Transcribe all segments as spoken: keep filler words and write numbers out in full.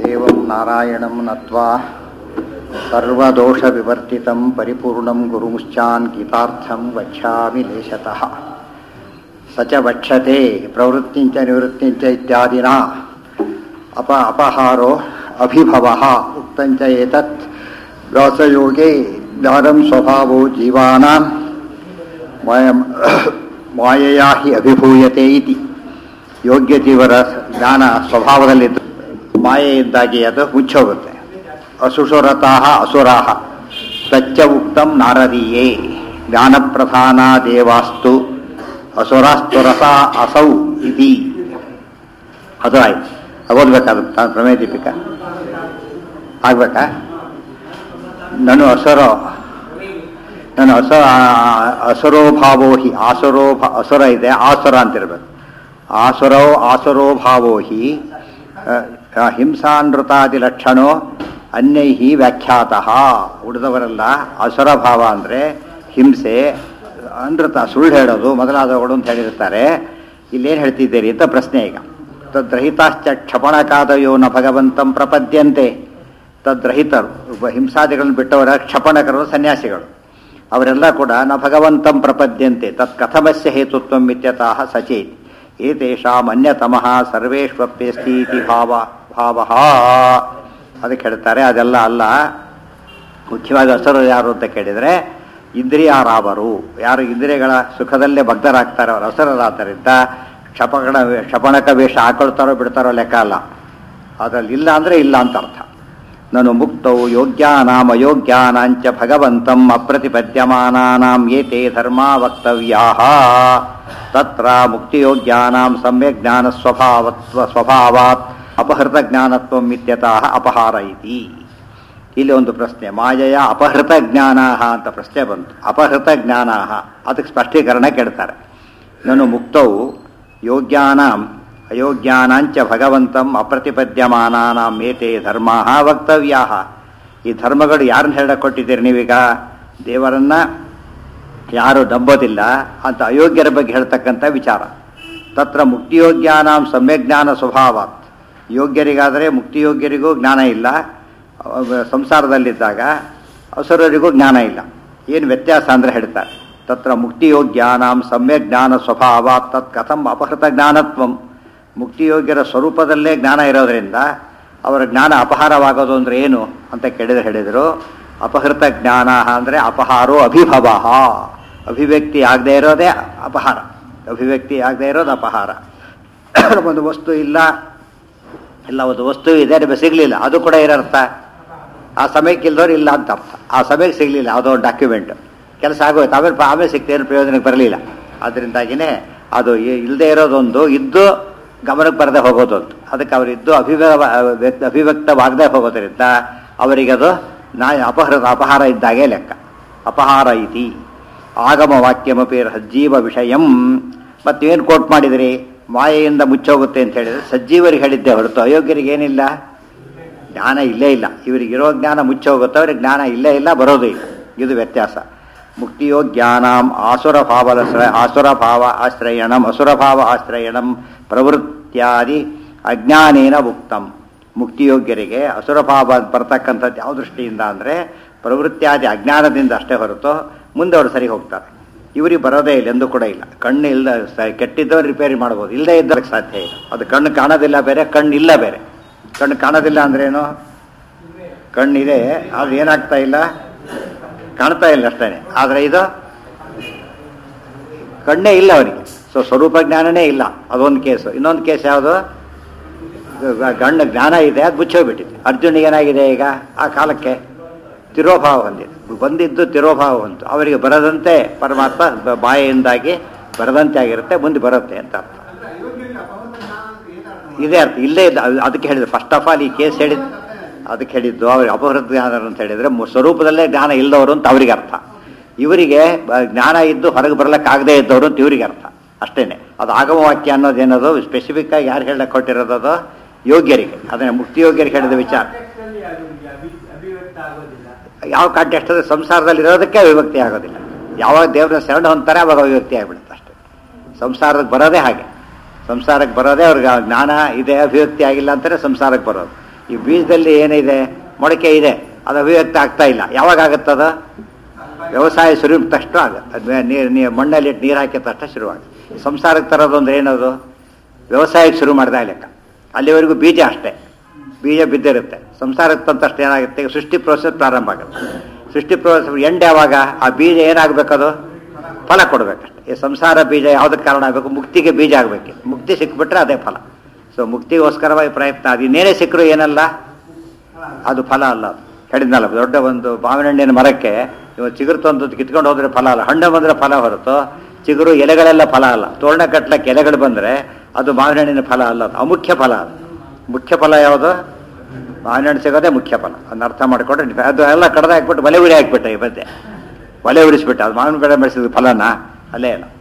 ದೇವಂ ನಾರಾಯಣಂ ನತ್ವಾ ಸರ್ವದೋಷವಿವರ್ತಿತಂ ಪರಿಪೂರ್ಣಂ ಗುರುಮುಶ್ಚಾನ್ ಗೀತಾರ್ಥಂ ವಕ್ಷ್ಯಾಮಿ ಲೇಶತಃ ಸಚ ವಕ್ಷತೆ ಪ್ರವೃತ್ತಿಂಚ ನಿವೃತ್ತಿಂಚ ಇತ್ಯಾದಿನ ಅಪ ಅಪಹಾರೋ ಅಭಿಭವಃ ಉಕ್ತಂಚ ಏತತ್ ವ್ಯಾಸಯೋಗೇ ಜ್ಞಾನಂ ಸ್ವಭಾವೋ ಜೀವಾನಾಂ ಮಾಯೆಯಾ ಹಿ ಅಭಿಭೂಯತೆ ಇತಿ. ಯೋಗ್ಯ ಜೀವರ ಜ್ಞಾನ ಸ್ವಭಾವದಲ್ಲಿ ಮಾಯೆಯಿಂದಾಗಿ ಅದು ಮುಚ್ಚೋಗುತ್ತೆ. ಅಸುಸುರತಾಃ ಅಸುರಾಃ ತಚ್ಚ ಉಕ್ತಂ ನಾರದೀಯೇ ಜ್ಞಾನಪ್ರಧಾನ ದೇವಾಸ್ತು ಅಸುರಾಸ್ತುರಸಾ ಅಸೌ ಇತಿ. ಅದು ಆಯ್ತು. ಓದ್ಬೇಕಾದ ಪ್ರಮೇಯ ದೀಪಿಕ ಆಗ್ಬೇಕಾ? ನಾನು ಅಸುರೋ ನಾನು ಅಸ ಅಸುರೋಭಾವೋ ಹಿ ಆಸುರೋ ಅಸುರ ಇದೆ, ಆಸುರ ಅಂತಿರ್ಬೇಕು. ಆಸುರೋ ಆಸುರೋಭಾವೋ ಹಿ ಹಿಂಸಾನೃತಾದಿ ಲಕ್ಷಣೋ ಅನ್ಯೈಹಿ ವ್ಯಾಖ್ಯಾತಃ. ಉಳಿದವರೆಲ್ಲ ಅಸುರ ಭಾವ ಅಂದರೆ ಹಿಂಸೆ, ಅನೃತ ಸುಳ್ಳು ಹೇಳೋದು ಮೊದಲಾದವುಗಳು ಅಂತ ಹೇಳಿರ್ತಾರೆ. ಇಲ್ಲೇನು ಹೇಳ್ತಿದ್ದೀರಿ ಅಂತ ಪ್ರಶ್ನೆ. ಈಗ ತದ್ರಹಿತಾಶ್ಚ ಕ್ಷಪಣಕಾದಯೋ ನ ಭಗವಂತಂ ಪ್ರಪದ್ಯಂತೆ. ತದ್ರಹಿತರು ಹಿಂಸಾದಿಗಳನ್ನು ಬಿಟ್ಟವರ ಕ್ಷಪಣಕರು ಸನ್ಯಾಸಿಗಳು ಅವರೆಲ್ಲ ಕೂಡ ನ ಭಗವಂತಂ ಪ್ರಪದ್ಯಂತೆ. ತತ್ ಕಥಮಸ್ಯ ಹೇತುತ್ವಂ ಇತ್ಯತಃ ಸಚೇತ್ ಏತೇಷಾಂ ಅನ್ಯತಮಃ ಸರ್ವೇಷ್ವಪ್ಯಸ್ತೀತಿ ಭಾವ ಭಾವಃ. ಅದಕ್ಕೆ ಹೇಳ್ತಾರೆ ಅದೆಲ್ಲ ಅಲ್ಲ. ಮುಖ್ಯವಾಗಿ ಅಸುರರು ಯಾರು ಅಂತ ಕೇಳಿದರೆ ಇಂದ್ರಿಯಾರಾವರು, ಯಾರು ಇಂದ್ರಿಯಗಳ ಸುಖದಲ್ಲೇ ಭಕ್ತರಾಗ್ತಾರೆ ಅವರು ಅಸುರರಾದ್ದರಿಂದ ಕ್ಷಪಣ ಕ್ಷಪಣಕ ವೇಷ ಹಾಕೊಳ್ತಾರೋ ಬಿಡ್ತಾರೋ ಲೆಕ್ಕ ಅಲ್ಲ. ಅದರಲ್ಲಿ ಇಲ್ಲ ಅಂದರೆ ಇಲ್ಲ ಅಂತ ಅರ್ಥ. ನಾನು ಮುಕ್ತೌ ಯೋಗ್ಯಾನಾಂ ಅಯೋಗ್ಯಾನಾಂಚ ಭಗವಂತಂ ಅಪ್ರತಿಪದ್ಯಮಾನಾನಾಂ ಏತೇ ಧರ್ಮಾ ವಕ್ತವ್ಯಾಃ. ತತ್ರ ಮುಕ್ತಿಯೋಗ್ಯಾನಾಂ ಸಮ್ಯಕ್ ಜ್ಞಾನ ಸ್ವಭಾವತ್ವ ಸ್ವಭಾವಾತ್ ಅಪಹೃತ ಜ್ಞಾನತ್ವಂ ಇತ್ಯತಃ ಅಪಹಾರ ಇತಿ. ಇಲ್ಲಿ ಒಂದು ಪ್ರಶ್ನೆ, ಮಾಯೆಯ ಅಪಹೃತ ಜ್ಞಾನಾಹ ಅಂತ ಪ್ರಶ್ನೆ ಬಂತು. ಅಪಹೃತ ಜ್ಞಾನಾಹ ಅದಕ್ಕೆ ಸ್ಪಷ್ಟೀಕರಣ ಕೇಳ್ತಾರೆ. ನಾನು ಮುಕ್ತೌ ಯೋಗ್ಯಾನಾಂ ಅಯೋಗ್ಯಾನಾಂಚ ಭಗವಂತಂ ಅಪ್ರತಿಪದ್ಯಮಾನಾನಾಂ ಏತೇ ಧರ್ಮಾಃ ವಕ್ತವ್ಯಾಃ. ಈ ಧರ್ಮಗಳು ಯಾರನ್ನ ಹೇಳಿಕೊಟ್ಟಿದ್ದೀರಿ ನೀವೀಗ? ದೇವರನ್ನ ಯಾರು ನಂಬೋದಿಲ್ಲ ಅಂತ ಅಯೋಗ್ಯರ ಬಗ್ಗೆ ಹೇಳ್ತಕ್ಕಂಥ ವಿಚಾರ. ತತ್ರ ಮುಕ್ತಿಯೋಗ್ಯಾನಾಂ ಸಮ್ಯಜ್ಞಾನ ಸ್ವಭಾವಾತ್. ಯೋಗ್ಯರಿಗಾದರೆ ಮುಕ್ತಿಯೋಗ್ಯರಿಗೂ ಜ್ಞಾನ ಇಲ್ಲ, ಸಂಸಾರದಲ್ಲಿದ್ದಾಗ ಅಸುರರಿಗೂ ಜ್ಞಾನ ಇಲ್ಲ. ಏನು ವ್ಯತ್ಯಾಸ ಅಂದರೆ ಹೇಳ್ತಾರೆ. ತತ್ರ ಮುಕ್ತಿಯೋಗ್ಯಾನಾಂ ಸಮ್ಯಜ್ಞಾನ ಸ್ವಭಾವಾತ್ ತತ್ ಕಥಂ ಅಪಹೃತ ಜ್ಞಾನತ್ವಂ. ಮುಕ್ತಿಯೋಗ್ಯರ ಸ್ವರೂಪದಲ್ಲೇ ಜ್ಞಾನ ಇರೋದರಿಂದ ಅವರ ಜ್ಞಾನ ಅಪಹಾರವಾಗೋದು ಅಂದರೆ ಏನು ಅಂತ ಕೇಳಿದರೆ ಹೇಳಿದರು ಅಪಹೃತ ಜ್ಞಾನ ಅಂದರೆ ಅಪಹಾರೋ ಅಭಿಭವ. ಅಭಿವ್ಯಕ್ತಿ ಆಗದೆ ಇರೋದೇ ಅಪಹಾರ. ಅಭಿವ್ಯಕ್ತಿ ಆಗದೆ ಇರೋದು ಅಪಹಾರ. ಒಂದು ವಸ್ತು ಇಲ್ಲ, ಇಲ್ಲ ಒಂದು ವಸ್ತು ಇದೆ ನಿಮಗೆ ಸಿಗಲಿಲ್ಲ, ಅದು ಕೂಡ ಏನರ್ಥ? ಆ ಸಮಯಕ್ಕೆ ಇಲ್ದವ್ರು ಇಲ್ಲ ಅಂತ ಅರ್ಥ. ಆ ಸಮಯಕ್ಕೆ ಸಿಗಲಿಲ್ಲ ಯಾವುದೋ ಒಂದು ಡಾಕ್ಯುಮೆಂಟ್, ಕೆಲಸ ಆಗೋಯ್ತು, ಆಮೇಲೆ ಆಮೇಲೆ ಸಿಗ್ತೇನು ಪ್ರಯೋಜನಕ್ಕೆ ಬರಲಿಲ್ಲ. ಅದರಿಂದಾಗಿಯೇ ಅದು ಇಲ್ಲದೆ ಇರೋದೊಂದು, ಇದ್ದು ಗಮನಕ್ಕೆ ಬರದೆ ಹೋಗೋದೊಂದು. ಅದಕ್ಕೆ ಅವರಿದ್ದು ಅಭಿವ್ಯ ಅಭಿವ್ಯಕ್ತವಾಗದೆ ಹೋಗೋದ್ರಿಂದ ಅವರಿಗದು ನಾ ಅಪಹೃತ ಅಪಹಾರ ಇದ್ದಾಗೆ ಲೆಕ್ಕ. ಅಪಹಾರ ಇತಿ ಆಗಮ ವಾಕ್ಯಮಪಿ ಸಜ್ಜೀವ ವಿಷಯಂ. ಮತ್ತೇನು ಕೋಟ್ ಮಾಡಿದಿರಿ? ಮಾಯೆಯಿಂದ ಮುಚ್ಚೋಗುತ್ತೆ ಅಂತ ಹೇಳಿದರೆ ಸಜ್ಜೀವರಿಗೆ ಹೇಳಿದ್ದೆ ಹೊರತು ಅಯೋಗ್ಯರಿಗೆ ಏನಿಲ್ಲ, ಜ್ಞಾನ ಇಲ್ಲೇ ಇಲ್ಲ. ಇವರಿಗಿರೋ ಜ್ಞಾನ ಮುಚ್ಚೋಗುತ್ತೆ, ಅವ್ರಿಗೆ ಜ್ಞಾನ ಇಲ್ಲೇ ಇಲ್ಲ, ಬರೋದು ಇಲ್ಲ. ಇದು ವ್ಯತ್ಯಾಸ. ಮುಕ್ತಿಯೋ ಜ್ಞಾನಂ ಆಸುರ ಭಾವದ ಆಸುರ ಭಾವ ಆಶ್ರಯಣಂ ಅಸುರಭಾವ ಆಶ್ರಯಣಂ ಪ್ರವೃತ್ತ್ಯಾದಿ ಅಜ್ಞಾನೇನ ಉಕ್ತಂ. ಮುಕ್ತಿಯೋಗ್ಯರಿಗೆ ಅಸುರಭಾವ ಬರ್ತಕ್ಕಂಥದ್ದು ಯಾವ ದೃಷ್ಟಿಯಿಂದ ಅಂದರೆ ಪ್ರವೃತ್ತ್ಯಾದಿ ಅಜ್ಞಾನದಿಂದ ಅಷ್ಟೇ ಹೊರತು ಮುಂದೆ ಅವರು ಸರಿ ಹೋಗ್ತಾರೆ. ಇವರಿಗೆ ಬರೋದೇ ಇಲ್ಲ, ಎಂದೂ ಕೂಡ ಇಲ್ಲ. ಕಣ್ಣು ಇಲ್ಲದ ಕೆಟ್ಟಿದ್ದವ್ರು ರಿಪೇರಿ ಮಾಡ್ಬೋದು, ಇಲ್ಲದೇ ಇದ್ದವ್ರಿಗೆ ಸಾಧ್ಯ ಇಲ್ಲ. ಅದು ಕಣ್ಣು ಕಾಣೋದಿಲ್ಲ ಬೇರೆ, ಕಣ್ಣು ಇಲ್ಲ ಬೇರೆ. ಕಣ್ಣು ಕಾಣೋದಿಲ್ಲ ಅಂದ್ರೇನು? ಕಣ್ಣಿದೆ ಅದು ಏನಾಗ್ತಾ ಇಲ್ಲ, ಕಾಣ್ತಾ ಇಲ್ಲ ಅಷ್ಟೇ. ಆದರೆ ಇದು ಕಣ್ಣೇ ಇಲ್ಲ ಅವರಿಗೆ, ಸೊ ಸ್ವರೂಪ ಜ್ಞಾನನೇ ಇಲ್ಲ. ಅದೊಂದು ಕೇಸು. ಇನ್ನೊಂದು ಕೇಸ್ ಯಾವುದು? ಗಣ್ಣ ಜ್ಞಾನ ಇದೆ, ಅದು ಮುಚ್ಚೋಗ್ಬಿಟ್ಟಿದೆ. ಅರ್ಜುನಿಗೆ ಏನಾಗಿದೆ ಈಗ? ಆ ಕಾಲಕ್ಕೆ ತಿರೋಭಾವ ಹೊಂದಿದೆ, ಬಂದಿದ್ದು ತಿರೋಭಾವ ಹೊಂದು ಅವರಿಗೆ ಬರದಂತೆ ಪರಮಾತ್ಮ ಬಾಯೆಯಿಂದಾಗಿ ಬರದಂತೆ ಆಗಿರುತ್ತೆ, ಮುಂದೆ ಬರುತ್ತೆ ಅಂತ ಅರ್ಥ. ಇದೇ ಅರ್ಥ. ಇಲ್ಲೇ ಇದ್ದ ಅದಕ್ಕೆ ಹೇಳಿದ್ರು ಫಸ್ಟ್ ಆಫ್ ಆಲ್ ಈ ಕೇಸ್ ಹೇಳಿದ್ದು ಅದಕ್ಕೆ ಹೇಳಿದ್ದು ಅವ್ರಿಗೆ ಅಪಹೃತ ಜ್ಞಾನ ಅಂತ ಹೇಳಿದರೆ ಸ್ವರೂಪದಲ್ಲೇ ಜ್ಞಾನ ಇಲ್ಲದವರು ಅಂತ ಅವರಿಗೆ ಅರ್ಥ. ಇವರಿಗೆ ಜ್ಞಾನ ಇದ್ದು ಹೊರಗೆ ಬರಲಿಕ್ಕಾಗದೇ ಇದ್ದವರು ಅಂತ ಇವರಿಗೆ ಅರ್ಥ ಅಷ್ಟೇನೆ. ಅದು ಆಗಮವಾಕ್ಯ ಅನ್ನೋದೇನದು ಸ್ಪೆಸಿಫಿಕ್ ಆಗಿ ಯಾರು ಹೇಳಕ್ಕೆ ಕೊಟ್ಟಿರೋದು? ಯೋಗ್ಯರಿಗೆ. ಅದನ್ನು ಮುಕ್ತಿಯೋಗ್ಯರಿಗೆ ಹೇಳಿದ ವಿಚಾರ. ಯಾವ ಕಾಂಟೆಕ್ಸ್ಟ್ ಅಂದರೆ ಸಂಸಾರದಲ್ಲಿ ಇರೋದಕ್ಕೆ ಅಭಿವ್ಯಕ್ತಿ ಆಗೋದಿಲ್ಲ. ಯಾವಾಗ ದೇವ್ರನ್ನ ಶರಣ ಹೊಂತಾರೆ ಅವಾಗ ಅಭಿವ್ಯಕ್ತಿ ಆಗಿಬಿಡುತ್ತೆ ಅಷ್ಟೇ. ಸಂಸಾರಕ್ಕೆ ಬರೋದೇ ಹಾಗೆ. ಸಂಸಾರಕ್ಕೆ ಬರೋದೇ ಅವ್ರಿಗೆ ಜ್ಞಾನ ಇದೆ, ಅಭಿವ್ಯಕ್ತಿ ಆಗಿಲ್ಲ ಅಂತಾರೆ ಸಂಸಾರಕ್ಕೆ ಬರೋದು. ಈ ಬೀಜದಲ್ಲಿ ಏನಿದೆ, ಮೊಳಕೆ ಇದೆ, ಅದು ಅಭಿವ್ಯಕ್ತ ಆಗ್ತಾ ಇಲ್ಲ. ಯಾವಾಗ ಆಗುತ್ತದ? ವ್ಯವಸಾಯ ಶುರು ತಕ್ಷಣ ಆಗುತ್ತೆ. ಅದು ನೀರು ನೀರು ಮಣ್ಣಲ್ಲಿ ಇಟ್ಟು ನೀರು ಹಾಕಿದ ತಕ್ಷಣ ಶುರುವಾಗುತ್ತೆ. ಸಂಸಾರಕ್ಕೆ ತರೋದು ಅಂದ್ರೆ ಏನದು? ವ್ಯವಸಾಯಕ್ಕೆ ಶುರು ಮಾಡಿದಾಗ ಲೆಕ್ಕ. ಅಲ್ಲಿವರೆಗೂ ಬೀಜ ಅಷ್ಟೇ, ಬೀಜ ಬಿದ್ದಿರುತ್ತೆ. ಸಂಸಾರಕ್ಕೆ ತಂದ ತಕ್ಷಣ ಏನಾಗುತ್ತೆ? ಸೃಷ್ಟಿ ಪ್ರೋಸೆಸ್ ಪ್ರಾರಂಭ ಆಗುತ್ತೆ. ಸೃಷ್ಟಿ ಪ್ರೋಸೆಸ್ ಎಂಡ್ ಯಾವಾಗ? ಆ ಬೀಜ ಏನಾಗಬೇಕದು? ಫಲ ಕೊಡಬೇಕಷ್ಟೆ. ಈ ಸಂಸಾರ ಬೀಜ ಯಾವುದಕ್ಕೆ ಕಾರಣ ಆಗಬೇಕು? ಮುಕ್ತಿಗೆ ಬೀಜ ಆಗಬೇಕು. ಮುಕ್ತಿ ಸಿಕ್ಬಿಟ್ರೆ ಅದೇ ಫಲ. ಸೊ ಮುಕ್ತಿಗೋಸ್ಕರವಾಗಿ ಪ್ರಯತ್ನ. ಅದು ಇನ್ನೇನೇ ಸಿಕ್ಕರು ಏನಲ್ಲ, ಅದು ಫಲ ಅಲ್ಲ. ಅದು ಹೇಳಿದ್ನಲ್ಲ, ದೊಡ್ಡ ಒಂದು ಮಾವಿನ ಹಣ್ಣಿನ ಮರಕ್ಕೆ ಇವತ್ತು ಚಿಗುರು ತಂದು ಕಿತ್ಕೊಂಡು ಹೋದ್ರೆ ಫಲ ಅಲ್ಲ, ಹಣ್ಣು ಬಂದರೆ ಫಲ ಹೊರತು ಚಿಗುರು ಎಲೆಗಳೆಲ್ಲ ಫಲ ಅಲ್ಲ. ತೋರಣ ಕಟ್ಲಕ್ಕೆ ಎಲೆಗಳು ಬಂದರೆ ಅದು ಮಾವಿನ ಹಣ್ಣಿನ ಫಲ ಅಲ್ಲ, ಅದು ಅಮುಖ್ಯ ಫಲ. ಅದು ಮುಖ್ಯ ಫಲ ಯಾವುದು? ಮಾವಿನ ಹಣ್ಣು ಸಿಗೋದೇ ಮುಖ್ಯ ಫಲ. ಅದನ್ನ ಅರ್ಥ ಮಾಡಿಕೊಂಡ್ರೆ ಅದು ಎಲ್ಲ ಕಡ್ದು ಹಾಕ್ಬಿಟ್ಟು ಒಲೆ ಉರಿ ಹಾಕ್ಬಿಟ್ಟೆ. ಈ ಮಧ್ಯೆ ಒಲೆ ಉರಿಸ್ಬಿಟ್ಟು ಅದು ಮಾವಿನ ಬೆಳೆ ಬೆಳೆಸಿದ ಫಲನ ಅಲ್ಲೇ ಇಲ್ಲ.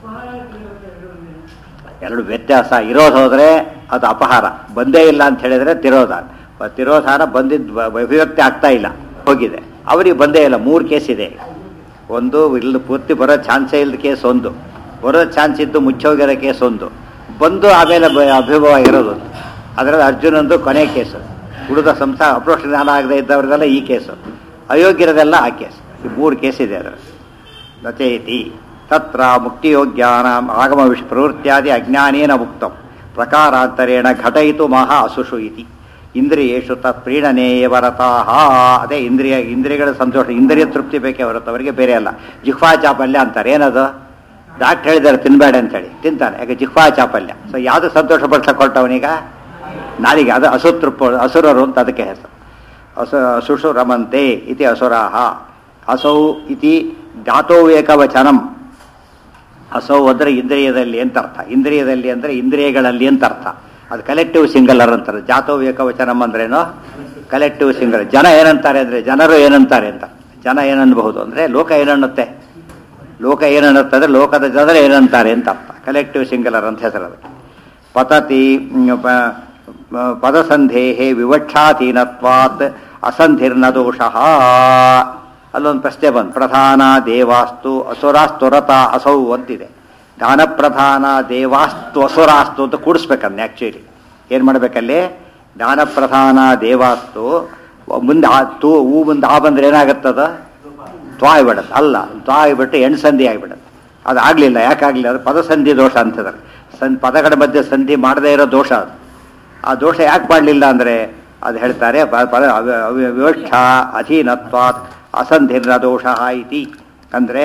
ಎರಡು ವ್ಯತ್ಯಾಸ. ಇರೋದು ಹೋದರೆ ಅದು ಅಪಹಾರ, ಬಂದೇ ಇಲ್ಲ ಅಂತ ಹೇಳಿದರೆ ತಿರೋಧ. ತಿರೋಧಾನ ಬಂದಿದ್ದು ಅಭಿವ್ಯಕ್ತಿ ಆಗ್ತಾ ಇಲ್ಲ, ಹೋಗಿದೆ. ಅವರಿಗೆ ಬಂದೇ ಇಲ್ಲ. ಮೂರು ಕೇಸ್ ಇದೆ. ಒಂದು ಇಲ್ಲಿ ಪೂರ್ತಿ ಬರೋ ಚಾನ್ಸೇ ಇಲ್ಲದ ಕೇಸ್ ಒಂದು, ಬರೋ ಚಾನ್ಸ್ ಇದ್ದು ಮುಚ್ಚೋಗಿರೋ ಕೇಸ್ ಒಂದು, ಬಂದು ಆಮೇಲೆ ಅಭಿಭವ ಇರೋದು. ಅದರಲ್ಲಿ ಅರ್ಜುನಂದು ಕೊನೆ ಕೇಸು. ಉಳಿದ ಸಂಸಾರ ಅಪ್ರೋಷ ಜ್ಞಾನ ಆಗದೆ ಇದ್ದವ್ರದೆಲ್ಲ ಈ ಕೇಸು, ಅಯೋಗ್ಯರದೆಲ್ಲ ಆ ಕೇಸು. ಈ ಮೂರು ಕೇಸ್ ಇದೆ ಅದರಲ್ಲಿ. ನಚೇತಿ ತತ್ರ ಮುಕ್ತಿಯೋಗ್ಯಾನ ಆಗಮ ವಿಷ ಪ್ರವೃತ್ತಿಯಾದಿ ಅಜ್ಞಾನೇನ ಮುಕ್ತಂ ಪ್ರಕಾರಾಂತರೇಣ ಘಟಯಿತು ಮಹಾ ಅಸುಷು ಇತಿ ಇಂದ್ರಿಯೇಶು ತತ್ ಪ್ರೀಣನೇಯ ವರತಾಹ. ಅದೇ ಇಂದ್ರಿಯ ಇಂದ್ರಿಯಗಳ ಸಂತೋಷ, ಇಂದ್ರಿಯ ತೃಪ್ತಿ ಬೇಕೇ ಹೊರತು ಅವರಿಗೆ ಬೇರೆ ಅಲ್ಲ. ಜಿಹ್ವಾ ಚಾಪಲ್ಯ ಅಂತಾರೆ. ಏನದು? ಡಾಕ್ಟರ್ ಹೇಳಿದ್ದಾರೆ ತಿನ್ಬೇಡ ಅಂತೇಳಿ, ತಿಂತಾನೆ. ಯಾಕೆ? ಜಿಹ್ವಾ ಚಾಪಲ್ಯ. ಸೊ ಯಾವುದು ಸಂತೋಷ ಪಡಿಸಕೊಟ್ಟವನೀಗ? ನಾಲಿಗೆ. ಅದು ಅಸುತೃಪ್ ಅಸುರರು ಅಂತ ಅದಕ್ಕೆ ಹೆಸರು. ಅಸು ಅಸುಷು ರಮಂತೆ ಇತಿ ಅಸುರಾಹ. ಅಸೌ ಇತಿ ಧಾತೋ ಏಕವಚನಂ. ಅಸೌ ಅಂದರೆ ಇಂದ್ರಿಯದಲ್ಲಿ ಅಂತ ಅರ್ಥ. ಇಂದ್ರಿಯದಲ್ಲಿ ಅಂದರೆ ಇಂದ್ರಿಯಗಳಲ್ಲಿ ಅಂತ ಅರ್ಥ. ಅದು ಕಲೆಕ್ಟಿವ್ ಸಿಂಗಲರ್ ಅಂತಾರೆ. ಜಾತೋ ಏಕವಚನಂ ಅಂದ್ರೇನು? Collective single. ಜನ ಏನಂತಾರೆ ಅಂದರೆ ಜನರು ಏನಂತಾರೆ ಅಂತ. ಜನ ಏನನ್ನಬಹುದು ಅಂದರೆ ಲೋಕ ಏನನ್ನುತ್ತೆ. ಲೋಕ ಏನನ್ನುತ್ತೆ ಅಂದರೆ ಲೋಕದ ಜನರು ಏನಂತಾರೆ ಅಂತ ಅರ್ಥ. ಕಲೆಕ್ಟಿವ್ ಸಿಂಗಲರ್ ಅಂತ ಹೆಸರು ಅದಕ್ಕೆ. ಪತತಿ ಪದಸಂಧೇಹೇ ವಿವಕ್ಷಾಧೀನತ್ವಾತ್ ಅಸಂಧಿರ್ನ ದೋಷಃ. ಅಲ್ಲೊಂದು ಪ್ರಶ್ನೆ ಬಂದು, ಪ್ರಧಾನ ದೇವಾಸ್ತು ಅಸುರಾಸ್ತುರತ ಅಸೌ ಅಂತಿದೆ. ಜ್ಞಾನ ಪ್ರಧಾನ ದೇವಾಸ್ತು ಅಸುರಾಸ್ತು ಅಂತ ಕೂಡಿಸ್ಬೇಕನ್ನ. ಆ್ಯಕ್ಚುಲಿ ಏನು ಮಾಡಬೇಕಲ್ಲಿ? ಜ್ಞಾನ ಪ್ರಧಾನ ದೇವಾಸ್ತು ಮುಂದೆ ಆ ತೂ ಹೂ ಮುಂದೆ ಆ ಬಂದರೆ ಏನಾಗುತ್ತದ? ತ್ವಾ ಆಗಿಬಿಡುತ್ತೆ. ಅಲ್ಲ, ತ್ವಾ ಆಗಿಬಿಟ್ಟು ಎಣ್ಣು ಸಂಧಿ ಆಗಿಬಿಡುತ್ತೆ. ಅದು ಆಗಲಿಲ್ಲ. ಯಾಕಾಗಲಿಲ್ಲ? ಅದು ಪದಸಂಧಿ ದೋಷ ಅಂತಿದ್ದಾರೆ. ಸಂ ಪದಗಳ ಮಧ್ಯೆ ಸಂಧಿ ಮಾಡದೇ ಇರೋ ದೋಷ ಅದು. ಆ ದೋಷ ಯಾಕೆ ಮಾಡಲಿಲ್ಲ ಅಂದರೆ ಅದು ಹೇಳ್ತಾರೆ, ಪದ ವಿವಕ್ಷ ಅಧೀನತ್ವಾತ್ ಅಸಂಧಿರ್ನ ದೋಷ ಇತಿ. ಅಂದರೆ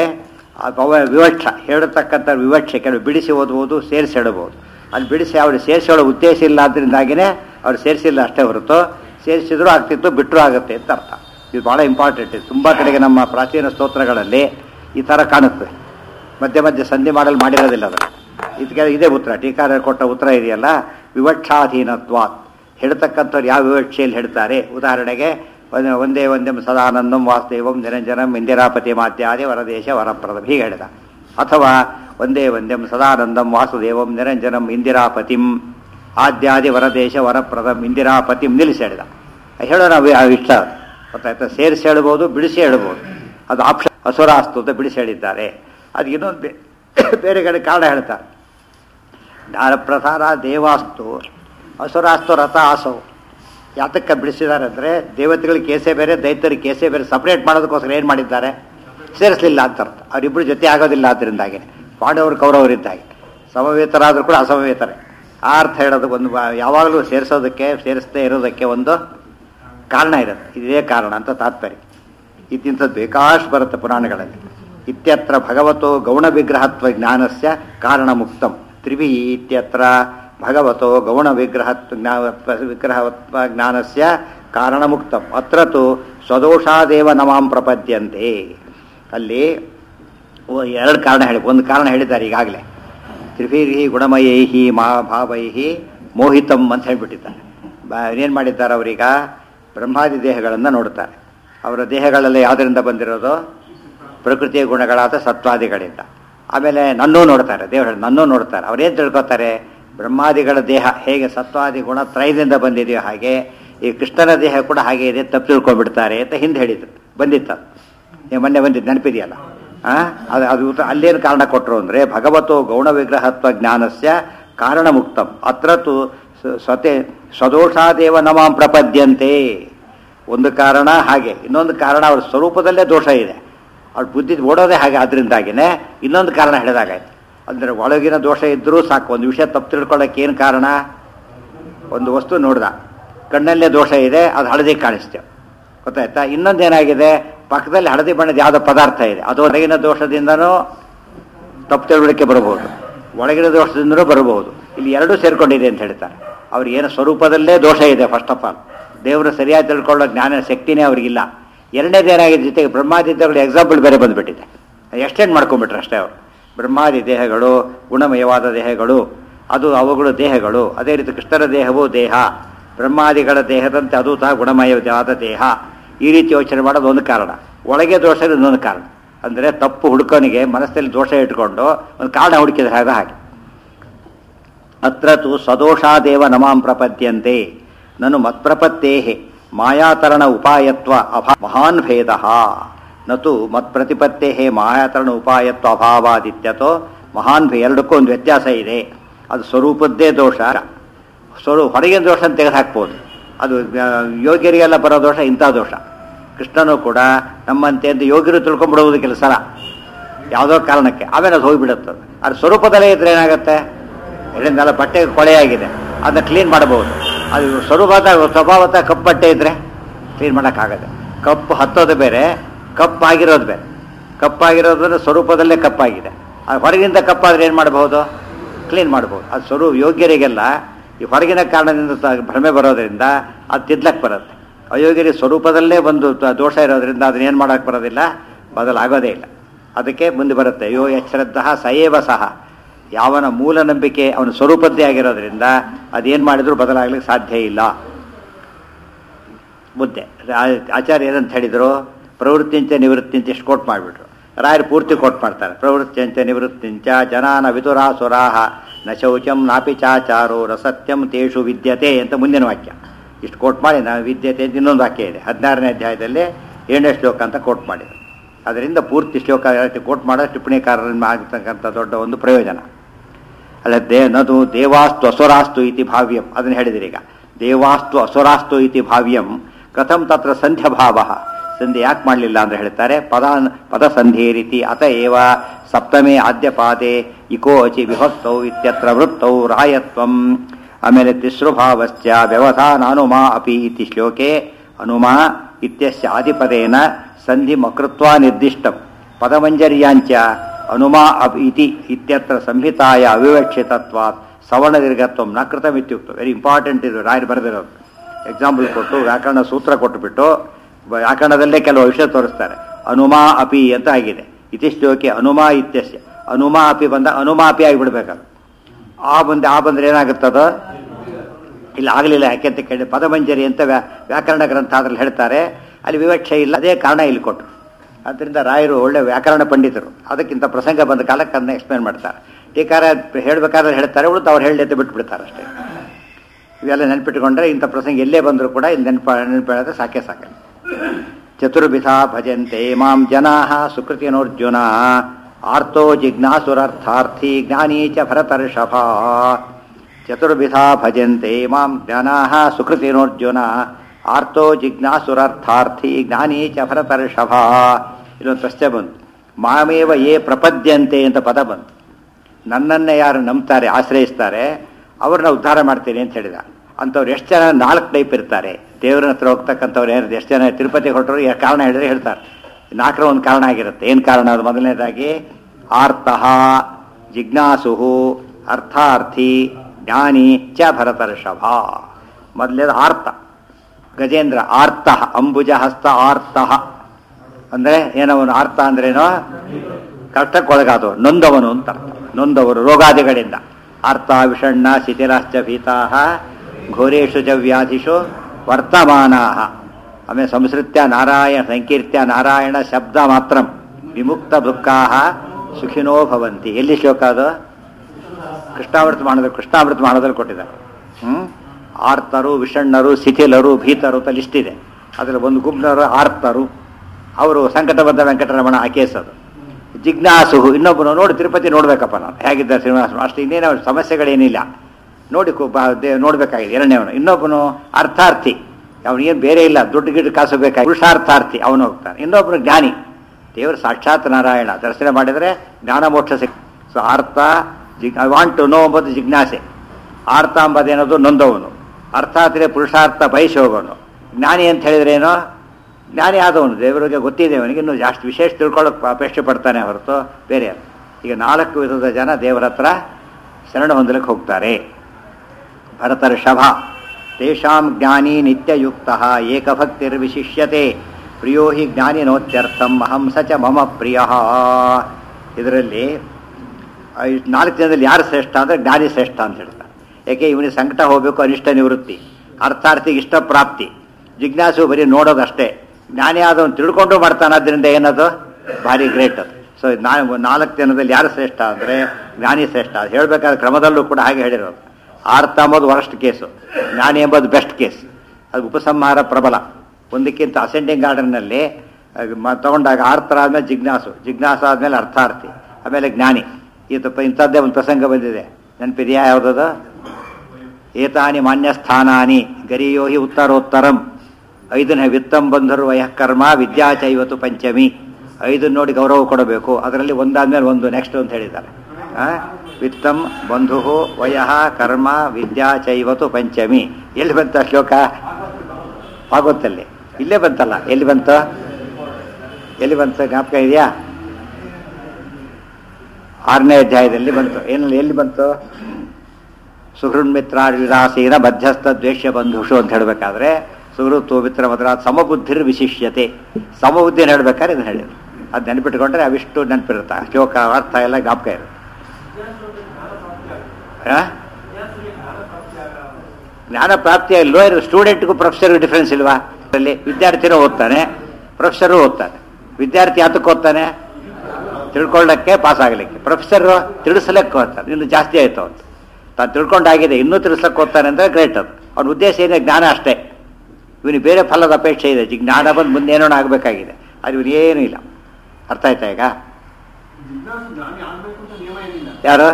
ವಿವಕ್ಷ ಹೇಳತಕ್ಕಂಥ ವಿವಕ್ಷೆ ಕೆಲವು ಬಿಡಿಸಿ ಓದ್ಬೋದು, ಸೇರಿಸಿ ಹೇಳಬಹುದು. ಅಲ್ಲಿ ಬಿಡಿಸಿ ಅವ್ರು ಸೇರಿಸಿ ಹೇಳೋ ಉದ್ದೇಶ ಇಲ್ಲ, ಅದರಿಂದಾಗಿನೇ ಅವ್ರು ಸೇರಿಸಿಲ್ಲ ಅಷ್ಟೇ ಹೊರತು ಸೇರಿಸಿದ್ರು ಆಗ್ತಿತ್ತು, ಬಿಟ್ಟರು ಆಗುತ್ತೆ ಅಂತ ಅರ್ಥ. ಇದು ಭಾಳ ಇಂಪಾರ್ಟೆಂಟ್. ಇದು ತುಂಬ ಕಡೆಗೆ ನಮ್ಮ ಪ್ರಾಚೀನ ಸ್ತೋತ್ರಗಳಲ್ಲಿ ಈ ಥರ ಕಾಣುತ್ತೆ. ಮಧ್ಯೆ ಮಧ್ಯೆ ಸಂಧಿ ಮಾಡಲು ಮಾಡಿರೋದಿಲ್ಲ ಅದನ್ನು. ಇದಕ್ಕೆ ಇದೇ ಉತ್ತರ, ಟೀಕಾರ ಕೊಟ್ಟ ಉತ್ತರ ಇದೆಯಲ್ಲ, ವಿವಕ್ಷಾಧೀನತ್ವಾತ್. ಹೇಳ್ತಕ್ಕಂಥವ್ರು ಯಾವ ವಿವಕ್ಷೆಯಲ್ಲಿ ಹೇಳ್ತಾರೆ? ಉದಾಹರಣೆಗೆ ಒಂದೇ ಒಂದೇ ಸದಾನಂದಂ ವಾಸುದೇವಂ ನಿರಂಜನಂ ಇಂದಿರಾಪತಿ ಮಾತ್ಯಾದಿ ವರದೇಶ ವರಪ್ರದಂ ಹೀಗೆ ಹೇಳಿದ. ಅಥವಾ ಒಂದೇ ಒಂದೇ ಸದಾನಂದಂ ವಾಸುದೇವಂ ನಿರಂಜನಂ ಇಂದಿರಾಪತಿಂ ಆದ್ಯಾದಿ ವರದೇಶ ವರಪ್ರದಂ ಇಂದಿರಾಪತಿಂ ನಿಲ್ಲಿಸಿ ಹೇಳಿದ. ಹೇಳೋ ನಾವು ಇಷ್ಟ ಗೊತ್ತಾಯ್ತಾ? ಸೇರಿಸಿ ಹೇಳ್ಬೋದು, ಬಿಡಿಸಿ ಹೇಳ್ಬೋದು. ಅದು ಆಪ್ಷನ್. ಅಸುರಾಸ್ತು ಅಂತ ಬಿಡಿಸಿ ಹೇಳಿದ್ದಾರೆ. ಅದು ಇನ್ನೊಂದು ಬೇರೆ ಕಡೆ ಕಾರಣ ಹೇಳ್ತಾರೆ. ಜ್ಞಾನ ಪ್ರಸಾರ ದೇವಾಸ್ತು ಅಸುರಾಸ್ತು ರಥ ಆಸವು. ಯಾತಕ್ಕೆ ಬಿಡಿಸಿದ್ದಾರೆ ಅಂದರೆ ದೇವತೆಗಳಿಗೆ ಕೇಸೇ ಬೇರೆ, ದೈತ್ಯರಿಗೆ ಕೇಸೇ ಬೇರೆ. ಸಪ್ರೇಟ್ ಮಾಡೋದಕ್ಕೋಸ್ಕರ ಏನು ಮಾಡಿದ್ದಾರೆ? ಸೇರಿಸಲಿಲ್ಲ ಅಂತ ಅರ್ಥ. ಅವರಿಬ್ಬರು ಜೊತೆ ಆಗೋದಿಲ್ಲ. ಅದರಿಂದಾಗಿ ಪಾಂಡವರು ಕೌರವರಿದ್ದಾಗೆ ಸಮವೇತರಾದರೂ ಕೂಡ ಅಸಮವೇತರೇ. ಆ ಅರ್ಥ ಹೇಳೋದಕ್ಕೆ ಒಂದು ಯಾವಾಗಲೂ ಸೇರಿಸೋದಕ್ಕೆ, ಸೇರಿಸದೇ ಇರೋದಕ್ಕೆ ಒಂದು ಕಾರಣ ಇರುತ್ತೆ. ಇದೇ ಕಾರಣ ಅಂತ ತಾತ್ಪರ್ಯ. ಇತ್ತಿಂಥದ್ದು ಬೇಕಾಷ್ಟು ಬರುತ್ತೆ ಪುರಾಣಗಳಲ್ಲಿ. ಇತ್ಯತ್ರ ಭಗವತೋ ಗೌಣ ವಿಗ್ರಹತ್ವ ಜ್ಞಾನಸ್ಯ ಕಾರಣ ಮುಕ್ತಂ ತ್ರಿಭಿ ಇತ್ಯತ್ರ ಭಗವತೋ ಗೌಣ ವಿಗ್ರಹತ್ವ ಜ್ಞಾ ವಿಗ್ರಹತ್ವ ಜ್ಞಾನಸ್ಯ ಕಾರಣ ಮುಕ್ತಂ ಅತ್ರ ತು ಸ್ವದೋಷಾದೇವ ನಮಾಂ ಪ್ರಪದ್ಯಂತೆ. ಅಲ್ಲಿ ಎರಡು ಕಾರಣ ಹೇಳಿ, ಒಂದು ಕಾರಣ ಹೇಳಿದ್ದಾರೆ ಈಗಾಗಲೇ. ತ್ರಿಭಿರ್ಹಿ ಗುಣಮಯೈಹಿ ಮಾ ಭಾವೈಹಿ ಮೋಹಿತಂ ಅಂತ ಹೇಳಿಬಿಟ್ಟಿದ್ದಾರೆ. ಬ ಏನು ಮಾಡಿದ್ದಾರೆ ಅವರೀಗ? ಬ್ರಹ್ಮಾದಿ ದೇಹಗಳನ್ನು ನೋಡ್ತಾರೆ. ಅವರ ದೇಹಗಳಲ್ಲಿ ಯಾವುದರಿಂದ ಬಂದಿರೋದು? ಪ್ರಕೃತಿಯ ಗುಣಗಳಾದ ಸತ್ವಾದಿಗಳಿಂದ. ಆಮೇಲೆ ನನ್ನೂ ನೋಡ್ತಾರೆ, ದೇವರು ನನ್ನೂ ನೋಡ್ತಾರೆ. ಅವರೇನು ತಿಳ್ಕೊತಾರೆ? ಬ್ರಹ್ಮಾದಿಗಳ ದೇಹ ಹೇಗೆ ಸತ್ವಾದಿ ಗುಣ ತ್ರಯದಿಂದ ಬಂದಿದೆಯೋ ಹಾಗೆ ಈ ಕೃಷ್ಣನ ದೇಹ ಕೂಡ ಹಾಗೆ ಇದೆ, ತಪ್ಪು ತಿಳ್ಕೊಂಡ್ಬಿಡ್ತಾರೆ ಅಂತ ಹಿಂದೆ ಹೇಳಿದ್ರು. ಬಂದಿತ್ತು, ನೀವು ಮೊನ್ನೆ ಬಂದಿದ್ದು ನೆನಪಿದೆಯಲ್ಲ. ಹಾಂ, ಅದು ಅದು ಅಲ್ಲೇನು ಕಾರಣ ಕೊಟ್ಟರು ಅಂದರೆ ಭಗವತೋ ಗೌಣ ವಿಗ್ರಹತ್ವ ಜ್ಞಾನಸ್ಯ ಕಾರಣ ಮುಕ್ತಂ ಅತ್ರ ತು ಸ್ವತೆ ಸ್ವದೋಷಾದೇವ ನಮಾಂ ಪ್ರಪದ್ಯಂತೆ. ಒಂದು ಕಾರಣ ಹಾಗೆ, ಇನ್ನೊಂದು ಕಾರಣ ಅವ್ರ ಸ್ವರೂಪದಲ್ಲೇ ದೋಷ ಇದೆ, ಅವ್ರ ಬುದ್ಧಿ ಓಡೋದೇ ಹಾಗೆ. ಅದರಿಂದಾಗಿನೇ ಇನ್ನೊಂದು ಕಾರಣ ಹೇಳಿದಾಗಾಯ್ತು. ಅಂದರೆ ಒಳಗಿನ ದೋಷ ಇದ್ದರೂ ಸಾಕು, ಒಂದು ವಿಷಯ ತಪ್ಪು ತಿಳ್ಕೊಳ್ಳೋಕೆ ಏನು ಕಾರಣ? ಒಂದು ವಸ್ತು ನೋಡ್ದ, ಕಣ್ಣಲ್ಲೇ ದೋಷ ಇದೆ, ಅದು ಹಳದಿ ಕಾಣಿಸ್ತೇವೆ, ಗೊತ್ತಾಯ್ತಾ? ಇನ್ನೊಂದೇನಾಗಿದೆ, ಪಕ್ಕದಲ್ಲಿ ಹಳದಿ ಬಣ್ಣದ ಯಾವುದೋ ಪದಾರ್ಥ ಇದೆ, ಅದು ಹೊರಗಿನ ದೋಷದಿಂದನೂ ತಪ್ಪು ತಿಳುವಳಿಕೆ ಬರಬಹುದು, ಒಳಗಿನ ದೋಷದಿಂದನೂ ಬರಬಹುದು. ಇಲ್ಲಿ ಎರಡೂ ಸೇರ್ಕೊಂಡಿದೆ ಅಂತ ಹೇಳ್ತಾರೆ. ಅವ್ರಿಗೆ ಏನು ಸ್ವರೂಪದಲ್ಲೇ ದೋಷ ಇದೆ. ಫಸ್ಟ್ ಆಫ್ ಆಲ್ ದೇವರು ಸರಿಯಾಗಿ ತಿಳ್ಕೊಳ್ಳೋ ಜ್ಞಾನ ಶಕ್ತಿನೇ ಅವ್ರಿಗಿಲ್ಲ. ಎರಡನೇದು ಏನಾಗಿದೆ, ಜೊತೆಗೆ ಬ್ರಹ್ಮಾದಿತ್ಯಗಳು ಎಕ್ಸಾಂಪಲ್ ಬೇರೆ ಬಂದುಬಿಟ್ಟಿದೆ, ಎಕ್ಸ್ಟೆಂಡ್ ಮಾಡ್ಕೊಂಡ್ಬಿಟ್ರೆ ಅಷ್ಟೇ ಅವರು. ಬ್ರಹ್ಮಾದಿ ದೇಹಗಳು ಗುಣಮಯವಾದ ದೇಹಗಳು, ಅದು ಅವುಗಳು ದೇಹಗಳು. ಅದೇ ರೀತಿ ಕೃಷ್ಣರ ದೇಹವು ದೇಹ, ಬ್ರಹ್ಮಾದಿಗಳ ದೇಹದಂತೆ ಅದು ಸಹ ಗುಣಮಯವಾದ ದೇಹ. ಈ ರೀತಿ ಯೋಚನೆ ಮಾಡೋದು ಒಂದು ಕಾರಣ. ಒಳಗೆ ದೋಷ ಇನ್ನೊಂದು ಕಾರಣ. ಅಂದರೆ ತಪ್ಪು ಹುಡುಕೋನಿಗೆ ಮನಸ್ಸಲ್ಲಿ ದೋಷ ಇಟ್ಕೊಂಡು ಒಂದು ಕಾರಣ ಹುಡುಕಿದ್ರೆ ಆಗ ಹಾಗೆ. ಅತ್ರ ತು ಸದೋಷಾದೇವ ನಮಾಂ ಪ್ರಪದ್ಯಂತೆ ನನು ಮತ್ಪ್ರಪತ್ತೇಹೆ ಮಾಯಾತರಣ ಉಪಾಯತ್ವ ಅಭಾ ಮಹಾನ್ ಭೇದ ನತು ಮತ್ಪ್ರತಿಪತ್ತೇಹೆ ಮಾಯಾತರಣ ಉಪಾಯತ್ವ ಅಭಾವಾದಿತ್ಯತೋ ಮಹಾನ್ ಭೇ. ಎರಡಕ್ಕೂ ಒಂದು ವ್ಯತ್ಯಾಸ ಇದೆ. ಅದು ಸ್ವರೂಪದ್ದೇ ದೋಷ, ಸ್ವರೂ ಹೊರಗಿನ ದೋಷ ಅಂತ ತೆಗೆದುಹಾಕ್ಬೋದು. ಅದು ಯೋಗ್ಯರಿಗೆಲ್ಲ ಬರೋ ದೋಷ ಇಂಥ ದೋಷ. ಕೃಷ್ಣನೂ ಕೂಡ ನಮ್ಮಂತೆ ಅಂತ ಯೋಗ್ಯರು ತಿಳ್ಕೊಂಡ್ಬಿಡುವುದು ಕೆಲಸ ಯಾವುದೋ ಕಾರಣಕ್ಕೆ, ಆಮೇಲೆ ಅದು ಹೋಗಿಬಿಡುತ್ತದೆ. ಅದು ಸ್ವರೂಪದಲ್ಲೇ ಇದ್ರೆ ಏನಾಗುತ್ತೆ, ಎಲ್ಲಿಂದೆಲ್ಲ ಬಟ್ಟೆ ಕೊಳೆಯಾಗಿದೆ, ಅದನ್ನ ಕ್ಲೀನ್ ಮಾಡಬಹುದು. ಅದು ಸ್ವರೂಪದ ಸ್ವಭಾವತ ಕಪ್ಪು ಬಟ್ಟೆ ಇದ್ರೆ ಕ್ಲೀನ್ ಮಾಡೋಕ್ಕಾಗತ್ತೆ. ಕಪ್ಪು ಹತ್ತೋದು ಬೇರೆ, ಕಪ್ಪಾಗಿರೋದು ಬೇರೆ. ಕಪ್ಪಾಗಿರೋದ್ರೆ ಸ್ವರೂಪದಲ್ಲೇ ಕಪ್ಪಾಗಿದೆ, ಅದು ಹೊರಗಿಂದ ಕಪ್ಪಾದ್ರೆ ಏನು ಮಾಡಬಹುದು, ಕ್ಲೀನ್ ಮಾಡ್ಬೋದು. ಅದು ಸ್ವರೂ ಯೋಗ್ಯರಿಗೆಲ್ಲ ಈ ಹೊರಗಿನ ಕಾರಣದಿಂದ ಭ್ರಮೆ ಬರೋದ್ರಿಂದ ಅದು ತಿದ್ಲಕ್ಕೆ ಬರುತ್ತೆ. ಅಯೋಗ್ಯರಿ ಸ್ವರೂಪದಲ್ಲೇ ಒಂದು ದೋಷ ಇರೋದ್ರಿಂದ ಅದನ್ನೇನು ಮಾಡೋಕ್ಕೆ ಬರೋದಿಲ್ಲ, ಬದಲಾಗೋದೇ ಇಲ್ಲ. ಅದಕ್ಕೆ ಮುಂದೆ ಬರುತ್ತೆ, ಯೋ ಯಶ್ರದ್ಧಃ ಸಯೇವ ಸಹ. ಯಾವನ ಮೂಲ ನಂಬಿಕೆ ಅವನ ಸ್ವರೂಪದ್ದೇ ಆಗಿರೋದ್ರಿಂದ ಅದೇನು ಮಾಡಿದರೂ ಬದಲಾಗಲಿಕ್ಕೆ ಸಾಧ್ಯ ಇಲ್ಲ. ಮುದ್ದೆ ಆಚಾರ್ಯ ಏನಂತ ಹೇಳಿದರು, ಪ್ರವೃತ್ತಿಂಚ ನಿವೃತ್ತಿಂಚ ಇಷ್ಟು ಕೋಟ್ ಮಾಡಿಬಿಟ್ರು. ರಾಯರು ಪೂರ್ತಿ ಕೋಟ್ ಮಾಡ್ತಾರೆ. ಪ್ರವೃತ್ತಿಂಚ ನಿವೃತ್ತಿಂಚ ಜನಾನ ವಿದುರಾಸುರಾಹ ನ ಶೌಚಂ ನಾಪಿ ಚಾಚಾರೋ ರಸತ್ಯಂ ತೇಷು ವಿದ್ಯತೆ ಅಂತ ಮುಂದಿನ ವಾಕ್ಯ. ಇಷ್ಟು ಕೋಟ್ ಮಾಡಿ ನಾವು ವಿದ್ಯತೆ ಅಂತ ಇನ್ನೊಂದು ವಾಕ್ಯ ಇದೆ ಹದಿನಾರನೇ ಅಧ್ಯಾಯದಲ್ಲಿ ಏಳನೇ ಶ್ಲೋಕ ಅಂತ ಕೋಟ್ ಮಾಡಿದರು. ಅದರಿಂದ ಪೂರ್ತಿ ಶ್ಲೋಕ ಕೋಟ್ ಮಾಡೋ ಟಿಪ್ಪಣಿಕಾರರಿಂದ ಆಗತಕ್ಕಂಥ ದೊಡ್ಡ ಒಂದು ಪ್ರಯೋಜನ. ಅಲ್ಲ ದೇ ನದು ದೇವಾಸ್ತು ಅಸುರಾಸ್ತು ಇತಿ ಭಾವ್ಯಂ, ಅದನ್ನು ಹೇಳಿದಿರಿ. ಈಗ ದೇವಾಸ್ತು ಅಸುರಾಸ್ತು ಇತಿ ಭಾವ್ಯಂ ಕಥಂ ತತ್ರ ಸಂಧ್ಯಭಾವ. ಸಂಧಿ ಯಾಕೆ ಮಾಡಲಿಲ್ಲ ಅಂದರೆ ಹೇಳ್ತಾರೆ, ಪದ ಪದಸಂಧಿ ರೀತಿ ಅತ ಏವ ಸಪ್ತಮೇ ಆದ್ಯಪಾದೆ ಇಕೋ ಅಚಿ ವಿಭಕ್ತೌ ಇತ್ಯತ್ರ ವೃತ್ತೌ ರಾಯತ್ವಂ. ಆಮೇಲೆ ತಿಸ್ರುಭಾವಶ್ಚ ವ್ಯವಧಾನಾನುಮಾ ಅಪಿ ಇತಿ ಶ್ಲೋಕೆ ಅನುಮಾ ಇತ್ಯಸ್ಯ ಆದಿಪದೇನ ಸಂಧಿ ಮಕೃತ್ವ ನಿರ್ದಿಷ್ಟಂ ಪದಮಂಜರ್ಯಾಂಚ ಅನುಮಾ ಅಪಿ ಇತಿ ಇತ್ಯತ್ರ ಸಂಹಿತಾಯ ಅವಿವಕ್ಷಿತತ್ವಾತ್ ಸವರ್ಣ ದೀರ್ಘತ್ವಂ ನ ಕೃತಮಿತ್ಯುಕ್ತ. ವೆರಿ ಇಂಪಾರ್ಟೆಂಟ್ ಇದು ರಾಯರು ಬರೆದಿರೋದು. ಎಕ್ಸಾಂಪಲ್ ಕೊಟ್ಟು ವ್ಯಾಕರಣ ಸೂತ್ರ ಕೊಟ್ಟುಬಿಟ್ಟು ವ್ಯಾಕರಣದಲ್ಲೇ ಕೆಲವು ವಿಷಯ ತೋರಿಸ್ತಾರೆ. ಅನುಮಾ ಅಪಿ ಅಂತ ಆಗಿದೆ. ಇತಿ ಶ್ಲೋಕೆ ಅನುಮಾ ಇತ್ಯಸ್ಯ ಅನುಮಾ ಅಪಿ ಬಂದ ಅನುಮಾ ಅಪಿ ಆಗಿಬಿಡ್ಬೇಕದು. ಆ ಬಂದು ಆ ಬಂದರೆ ಏನಾಗುತ್ತದ, ಇಲ್ಲಿ ಆಗಲಿಲ್ಲ. ಯಾಕೆಂತ ಕೇಳಿ ಪದಮಂಜರಿ ಅಂತ ವ್ಯಾ ವ್ಯಾಕರಣ ಗ್ರಂಥ ಅದ್ರಲ್ಲಿ ಹೇಳ್ತಾರೆ, ಅಲ್ಲಿ ವಿವಕ್ಷೆ ಇಲ್ಲ. ಅದೇ ಕಾರಣ ಇಲ್ಲಿ ಕೊಟ್ಟರು. ಆದ್ದರಿಂದ ರಾಯರು ಒಳ್ಳೆ ವ್ಯಾಕರಣ ಪಂಡಿತರು. ಅದಕ್ಕಿಂತ ಪ್ರಸಂಗ ಬಂದ ಕಾಲಕ್ಕೆ ಅದನ್ನ ಎಕ್ಸ್ಪ್ಲೇನ್ ಮಾಡ್ತಾರೆ. ಟೀಕಾರ ಹೇಳಬೇಕಾದ್ರೆ ಹೇಳ್ತಾರೆ, ಉಳಿದು ಅವ್ರು ಹೇಳಿ ಅಂತ ಬಿಟ್ಬಿಡ್ತಾರೆ ಅಷ್ಟೇ. ಇವೆಲ್ಲ ನೆನಪಿಟ್ಟುಕೊಂಡ್ರೆ ಇಂಥ ಪ್ರಸಂಗ ಎಲ್ಲೇ ಬಂದರೂ ಕೂಡ ಇದು ನೆನಪ ನೆನಪಿಡೋದ್ರೆ ಸಾಕೆ ಸಾಕೆ. ಚತುರ್ವಿಧ ಭಜಂತೆ ಮಾಂ ಜನಾಃ ಸುಕೃತಿನೋರ್ಜುನ ಆರ್ತೋ ಜಿಜ್ಞಾಸುರರ್ಥಾರ್ಥಿ ಜ್ಞಾನೀ ಚ ಭರತರ್ಷಭ. ಚತುರ್ವಿಧ ಭಜಂತೆ ಮಾಂ ಜನಾಃ ಸುಕೃತಿನೋರ್ಜುನ ಆರ್ತೋ ಜಿಜ್ಞಾಸುರರ್ಥಾರ್ಥಿ ಜ್ಞಾನೀ ಚ ಭರತರ್ಷಭ. ಇಲ್ಲೊಂದು ಪ್ರಶ್ನೆ ಬಂತು, ಮಾಮೇವ ಯೇ ಪ್ರಪದ್ಯಂತೆ ಅಂತ ಪದ ಬಂತು. ನನ್ನನ್ನೇ ಯಾರು ನಂಬ್ತಾರೆ, ಆಶ್ರಯಿಸ್ತಾರೆ, ಅವ್ರನ್ನ ಉದ್ಧಾರ ಮಾಡ್ತೀನಿ ಅಂತ ಹೇಳಿದ. ಅಂಥವ್ರು ಎಷ್ಟು ಜನ, ನಾಲ್ಕು ಟೈಪ್ ಇರ್ತಾರೆ. ದೇವ್ರ ಹತ್ರ ಹೋಗ್ತಕ್ಕಂಥವ್ರು ಏನಿದೆ, ಎಷ್ಟು ಜನ ತಿರುಪತಿಗೆ ಹೊರಟರು ಕಾರಣ ಹೇಳಿದ್ರೆ ಹೇಳ್ತಾರೆ. ನಾಲ್ಕರ ಒಂದು ಕಾರಣ ಆಗಿರುತ್ತೆ. ಏನು ಕಾರಣ ಅದು? ಮೊದಲನೇದಾಗಿ ಆರ್ತಃ ಜಿಜ್ಞಾಸುಹು ಅರ್ಥಾರ್ಥಿ ಜ್ಞಾನಿ ಚ ಭರತರ್ಷಭ. ಮೊದಲನೇದು ಆರ್ತ, ಗಜೇಂದ್ರ ಆರ್ತಃ, ಅಂಬುಜ ಹಸ್ತ ಆರ್ತಃ ಅಂದರೆ ಏನವನು ಆರ್ತ ಅಂದ್ರೇನೋ ಕಷ್ಟಕ್ಕೊಳಗಾದವರು, ನೊಂದವನು ಅಂತ ಅರ್ಥ. ನೊಂದವರು ರೋಗಾದಿಗಳಿಂದ. ಆರ್ತ ವಿಷಣ್ಣ ಶಿಥಿಲಾಶ್ಚ ಭೀತಾಃ ಘೋರೇಶು ಚ ವ್ಯಾಧಿಷು ವರ್ತಮಾನಾಃ. ಆಮೇಲೆ ಸಂಸ್ಕೃತ್ಯ ನಾರಾಯಣ ಸಂಕೀರ್ತ್ಯ ನಾರಾಯಣ ಶಬ್ದ ಮಾತ್ರ ವಿಮುಕ್ತ ದುಃಖಾಃ ಸುಖಿನೋ ಭವಂತಿ. ಎಲ್ಲಿ ಶ್ಲೋಕ ಅದು? ಕೃಷ್ಣಾಮೃತ ಮಾಡೋದು ಕೃಷ್ಣಾಮೃತ ಮಾಡೋದ್ರಲ್ಲಿ ಕೊಟ್ಟಿದ್ದಾರೆ. ಹ್ಞೂ ಆರ್ತರು ವಿಷಣ್ಣರು ಶಿಥಿಲರು ಭೀತರು ಅಂತ ಲಿಸ್ಟ್ ಇದೆ. ಅದರಲ್ಲಿ ಒಂದು ಗುಂಪಿನವರು ಆರ್ತರು, ಅವರು ಸಂಕಟಬದ್ಧ ವೆಂಕಟರಮಣ ಆ ಕೇಸ್ ಅದು. ಜಿಜ್ಞಾಸುಹು ಇನ್ನೊಬ್ಬನು ನೋಡಿ ತಿರುಪತಿ ನೋಡ್ಬೇಕಪ್ಪ ನಾನು ಹೇಗಿದ್ದಾರೆ ಶ್ರೀನಿವಾಸ, ಅಷ್ಟು ಇನ್ನೇನು ಸಮಸ್ಯೆಗಳೇನಿಲ್ಲ. ನೋಡಿ ನೋಡ್ಬೇಕಾಗಿದೆ ಎರಡನೇವನು. ಇನ್ನೊಬ್ಬನು ಅರ್ಥಾರ್ಥಿ, ಅವನಿಗೇನು ಬೇರೆ ಇಲ್ಲ, ದುಡ್ಡು ಗಿಡ್ಡು ಕಾಸು ಬೇಕಾಗಿ ಪುರುಷಾರ್ಥಾರ್ಥಿ ಅವನು ಹೋಗ್ತಾನೆ. ಇನ್ನೊಬ್ಬನು ಜ್ಞಾನಿ, ದೇವರು ಸಾಕ್ಷಾತ್ ನಾರಾಯಣ ದರ್ಶನ ಮಾಡಿದರೆ ಜ್ಞಾನ ಮೋಕ್ಷ ಸಿಕ್. ಸೊ ಅರ್ಥ ಜಿಗ್ ಐ ವಾಂಟ್ ಟು ನೋ ಎಂಬುದು ಜಿಜ್ಞಾಸೆ, ಆರ್ಥ ಎಂಬುದೇನದು ನೊಂದವನು, ಅರ್ಥಾರ್ಥಿಗೆ ಪುರುಷಾರ್ಥ ಬಯಸಿ ಹೋಗೋನು. ಜ್ಞಾನಿ ಅಂತ ಹೇಳಿದ್ರೇನೋ ಜ್ಞಾನಿ ಆದವನು, ದೇವರಿಗೆ ಗೊತ್ತಿದೆ ಅವನಿಗೆ, ಇನ್ನೂ ಜಾಸ್ತಿ ವಿಶೇಷ ತಿಳ್ಕೊಳ್ಳೋಕೆ ಅಪೇಕ್ಷೆ ಪಡ್ತಾನೆ ಹೊರತು ಬೇರೆ. ಈಗ ನಾಲ್ಕು ವಿಧದ ಜನ ದೇವರ ಹತ್ರ ಶರಣ ಹೊಂದಲಿಕ್ಕೆ ಹೋಗ್ತಾರೆ. ಭರತರ್ಷಭ ತೇಷಾಂ ಜ್ಞಾನಿ ನಿತ್ಯಯುಕ್ತ ಏಕಭಕ್ತಿರ್ವಿಶಿಷ್ಯತೆ ಪ್ರಿಯೋ ಹಿ ಜ್ಞಾನಿನೋತ್ಯರ್ಥಂ ಅಹಂ ಸ ಚ ಮಮ ಪ್ರಿಯ. ಇದರಲ್ಲಿ ನಾಲ್ಕು ಜನದಲ್ಲಿ ಯಾರು ಶ್ರೇಷ್ಠ ಅಂದರೆ ಜ್ಞಾನಿ ಶ್ರೇಷ್ಠ ಅಂತ ಹೇಳ್ತಾರೆ. ಯಾಕೆ ಇವನಿಗೆ ಸಂಕಟ ಹೋಗಬೇಕು, ಅನಿಷ್ಟ ನಿವೃತ್ತಿ, ಅರ್ಥಾರ್ಥಿಗೆ ಇಷ್ಟ ಪ್ರಾಪ್ತಿ, ಜಿಜ್ಞಾಸು ಬರೀ ನೋಡೋದಷ್ಟೇ. ಜ್ಞಾನಿ ಆದವನು ತಿಳ್ಕೊಂಡು ಮಾಡ್ತಾನೆ, ಅದರಿಂದ ಏನದು ಭಾರಿ ಗ್ರೇಟ್ ಅದು. ಸೊ ನಾಲ್ಕು ಜನದಲ್ಲಿ ಯಾರು ಶ್ರೇಷ್ಠ ಅಂದರೆ ಜ್ಞಾನಿ ಶ್ರೇಷ್ಠ. ಅದು ಹೇಳಬೇಕಾದ ಕ್ರಮದಲ್ಲೂ ಕೂಡ ಹಾಗೆ ಹೇಳಿರೋದು. ಆರ್ಥ ಎಂಬುದು ವರ್ಸ್ಟ್ ಕೇಸು, ಜ್ಞಾನಿ ಎಂಬುದು ಬೆಸ್ಟ್ ಕೇಸ್. ಅದು ಉಪಸಂಹಾರ ಪ್ರಬಲ. ಒಂದಕ್ಕಿಂತ ಅಸೆಂಡಿಂಗ್ ಆರ್ಡರ್ನಲ್ಲಿ ತಗೊಂಡಾಗ ಆರ್ಥರಾದ್ಮೇಲೆ ಜಿಜ್ಞಾಸು, ಜಿಜ್ಞಾಸ ಆದಮೇಲೆ ಅರ್ಥಾರ್ಥಿ, ಆಮೇಲೆ ಜ್ಞಾನಿ. ಇದು ಇಂಥದ್ದೇ ಒಂದು ಪ್ರಸಂಗ ಬಂದಿದೆ, ನೆನಪಿದೆಯಾ? ಯಾವುದದು? ಏತಾನಿ ಮಾನ್ಯ ಸ್ಥಾನಾನಿ ಗರಿಯೋ ಹಿ ಉತ್ತರೋತ್ತರಂ ಐದನೇ ವಿತ್ತಂ ಬಂಧರು ವಯಃ ಕರ್ಮ ವಿದ್ಯಾ ಚೈವತು ಪಂಚಮಿ. ಐದನ್ನು ನೋಡಿ ಗೌರವ ಕೊಡಬೇಕು, ಅದರಲ್ಲಿ ಒಂದಾದ್ಮೇಲೆ ಒಂದು ನೆಕ್ಸ್ಟ್ ಅಂತ ಹೇಳಿದ್ದಾರೆ. ವಿತ್ತಂ ಬಂಧು ವಯಃ ಕರ್ಮ ವಿದ್ಯಾ ಚೈವತು ಪಂಚಮಿ. ಎಲ್ಲಿ ಬಂತ ಶ್ಲೋಕ? ಭಾಗವತಲ್ಲಿ ಇಲ್ಲೇ ಬಂತಲ್ಲ, ಎಲ್ಲಿ ಬಂತ ಎಲ್ಲಿ ಬಂತ ಜ್ಞಾಪಕ ಇದೆಯಾ? ಆರನೇ ಅಧ್ಯಾಯದಲ್ಲಿ ಬಂತು. ಏನಲ್ಲಿ ಎಲ್ಲಿ ಬಂತು? ಸುಹೃನ್ಮಿತ್ರ ವಿರಾಸೀನ ಮಧ್ಯಸ್ಥ ದ್ವೇಷ್ಯ ಬಂಧುಷು ಅಂತ ಹೇಳಬೇಕಾದ್ರೆ ಸುಹೃತ್ತು ಮಿತ್ರ ಮದ್ರ ಸಮಬುದ್ಧಿರ್ ವಿಶಿಷ್ಯತೆ, ಸಮಬುದ್ಧಿನ ಹೇಳ್ಬೇಕಾದ್ರೆ ಇದನ್ನ ಹೇಳಿದ್ರು. ಅದು ನೆನಪಿಟ್ಕೊಂಡ್ರೆ ಅವಿಷ್ಟು ನೆನಪಿರುತ್ತೆ, ಶ್ಲೋಕ ಅರ್ಥ ಎಲ್ಲ ಜ್ಞಾಪಕ ಇರುತ್ತೆ. ಜ್ಞಾನ ಪ್ರಾಪ್ತಿಯ ಲೋಯರ್ ಸ್ಟೂಡೆಂಟ್ಗೂ ಪ್ರೊಫೆಸರ್ಗೂ ಡಿಫ್ರೆನ್ಸ್ ಇಲ್ವಾ? ಅಲ್ಲಿ ವಿದ್ಯಾರ್ಥಿನೂ ಓದ್ತಾನೆ, ಪ್ರೊಫೆಸರು ಓದ್ತಾನೆ. ವಿದ್ಯಾರ್ಥಿ ಯಾತಕ್ಕೆ ಓದ್ತಾನೆ? ತಿಳ್ಕೊಳ್ಳೋಕ್ಕೆ, ಪಾಸ್ ಆಗಲಿಕ್ಕೆ. ಪ್ರೊಫೆಸರು ತಿಳಿಸ್ಲಿಕ್ಕೆ ಓದ್ತಾನೆ, ಇನ್ನು ಜಾಸ್ತಿ ಆಯಿತು ಅಂತ. ತಾನು ತಿಳ್ಕೊಂಡಾಗಿದೆ ಇನ್ನೂ ತಿಳಿಸ್ಲಿಕ್ಕೆ ಓದ್ತಾನೆ ಅಂದರೆ ಗ್ರೇಟ್. ಅದು ಅವ್ನ ಉದ್ದೇಶ ಏನೇ ಜ್ಞಾನ ಅಷ್ಟೇ. ಇವನಿಗೆ ಬೇರೆ ಫಲದ ಅಪೇಕ್ಷೆ ಇದೆ, ಈಗ ಜ್ಞಾನ ಬಂದು ಮುಂದೆ ಏನೋ ಆಗಬೇಕಾಗಿದೆ, ಅದು ಇವನೇನೂ ಇಲ್ಲ. ಅರ್ಥ ಆಯ್ತಾ? ಈಗ ಯಾರು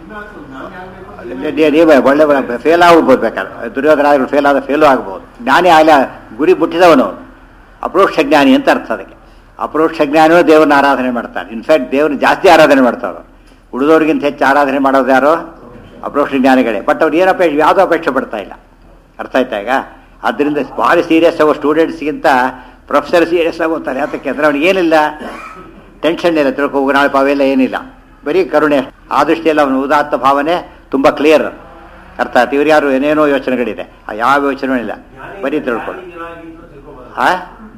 ನೀವೇ ಒಳ್ಳೆ ಫೇಲ್ ಆಗ್ಬೋದು, ಬೇಕಾದ್ರೆ ದುರ್ಯೋಧನ ಆದರೂ ಫೇಲ್ ಆದ ಫೇಲು ಆಗ್ಬೋದು. ಜ್ಞಾನಿ ಆಗಲಿ, ಗುರಿ ಮುಟ್ಟಿದವನು ಅವನು, ಅಪರೋಕ್ಷ ಜ್ಞಾನಿ ಅಂತ ಅರ್ಥ ಅದಕ್ಕೆ. ಅಪರೋಕ್ಷ ಜ್ಞಾನಿಯೂ ದೇವ್ರನ್ನ ಆರಾಧನೆ ಮಾಡ್ತಾನೆ. ಇನ್ಫ್ಯಾಕ್ಟ್ ದೇವ್ರನ್ನ ಜಾಸ್ತಿ ಆರಾಧನೆ ಮಾಡ್ತಾವೆ. ಉಳಿದವ್ರಿಗಿಂತ ಹೆಚ್ಚು ಆರಾಧನೆ ಮಾಡೋದು ಯಾರು? ಅಪರೋಕ್ಷ ಜ್ಞಾನಿಗಳೇ. ಬಟ್ ಅವ್ರು ಏನು ಅಪೇಕ್ಷೆ, ಯಾವುದೋ ಅಪೇಕ್ಷೆ ಪಡ್ತಾ ಇಲ್ಲ. ಅರ್ಥ ಆಯ್ತಾ? ಈಗ ಆದ್ದರಿಂದ ಭಾರಿ ಸೀರಿಯಸ್ ಆಗೋ ಸ್ಟೂಡೆಂಟ್ಸ್ಗಿಂತ ಪ್ರೊಫೆಸರ್ ಸೀರಿಯಸ್ ಆಗೋತಾರೆ. ಯಾತಕ್ಕೆ ಅಂದರೆ ಅವ್ನಿಗೆ ಏನಿಲ್ಲ, ಟೆನ್ಷನ್ ಇಲ್ಲ, ತಿಳ್ಕೊ ನಾಳೆ ಪಾವೆಲ್ಲ ಏನಿಲ್ಲ, ಬರೀ ಕರುಣೆ. ಆ ದೃಷ್ಟಿಯಲ್ಲಿ ಅವನ ಉದಾತ್ತ ಭಾವನೆ ತುಂಬ ಕ್ಲಿಯರ್. ಅರ್ಥ ಆಯ್ತು? ಇವ್ರು ಯಾರು ಏನೇನೋ ಯೋಚನೆಗಳಿದೆ, ಆ ಯಾವ ಯೋಚನೆ ಇಲ್ಲ, ಬರೀ ತಿಳ್ಕೊಳ್ಳಿ. ಹಾ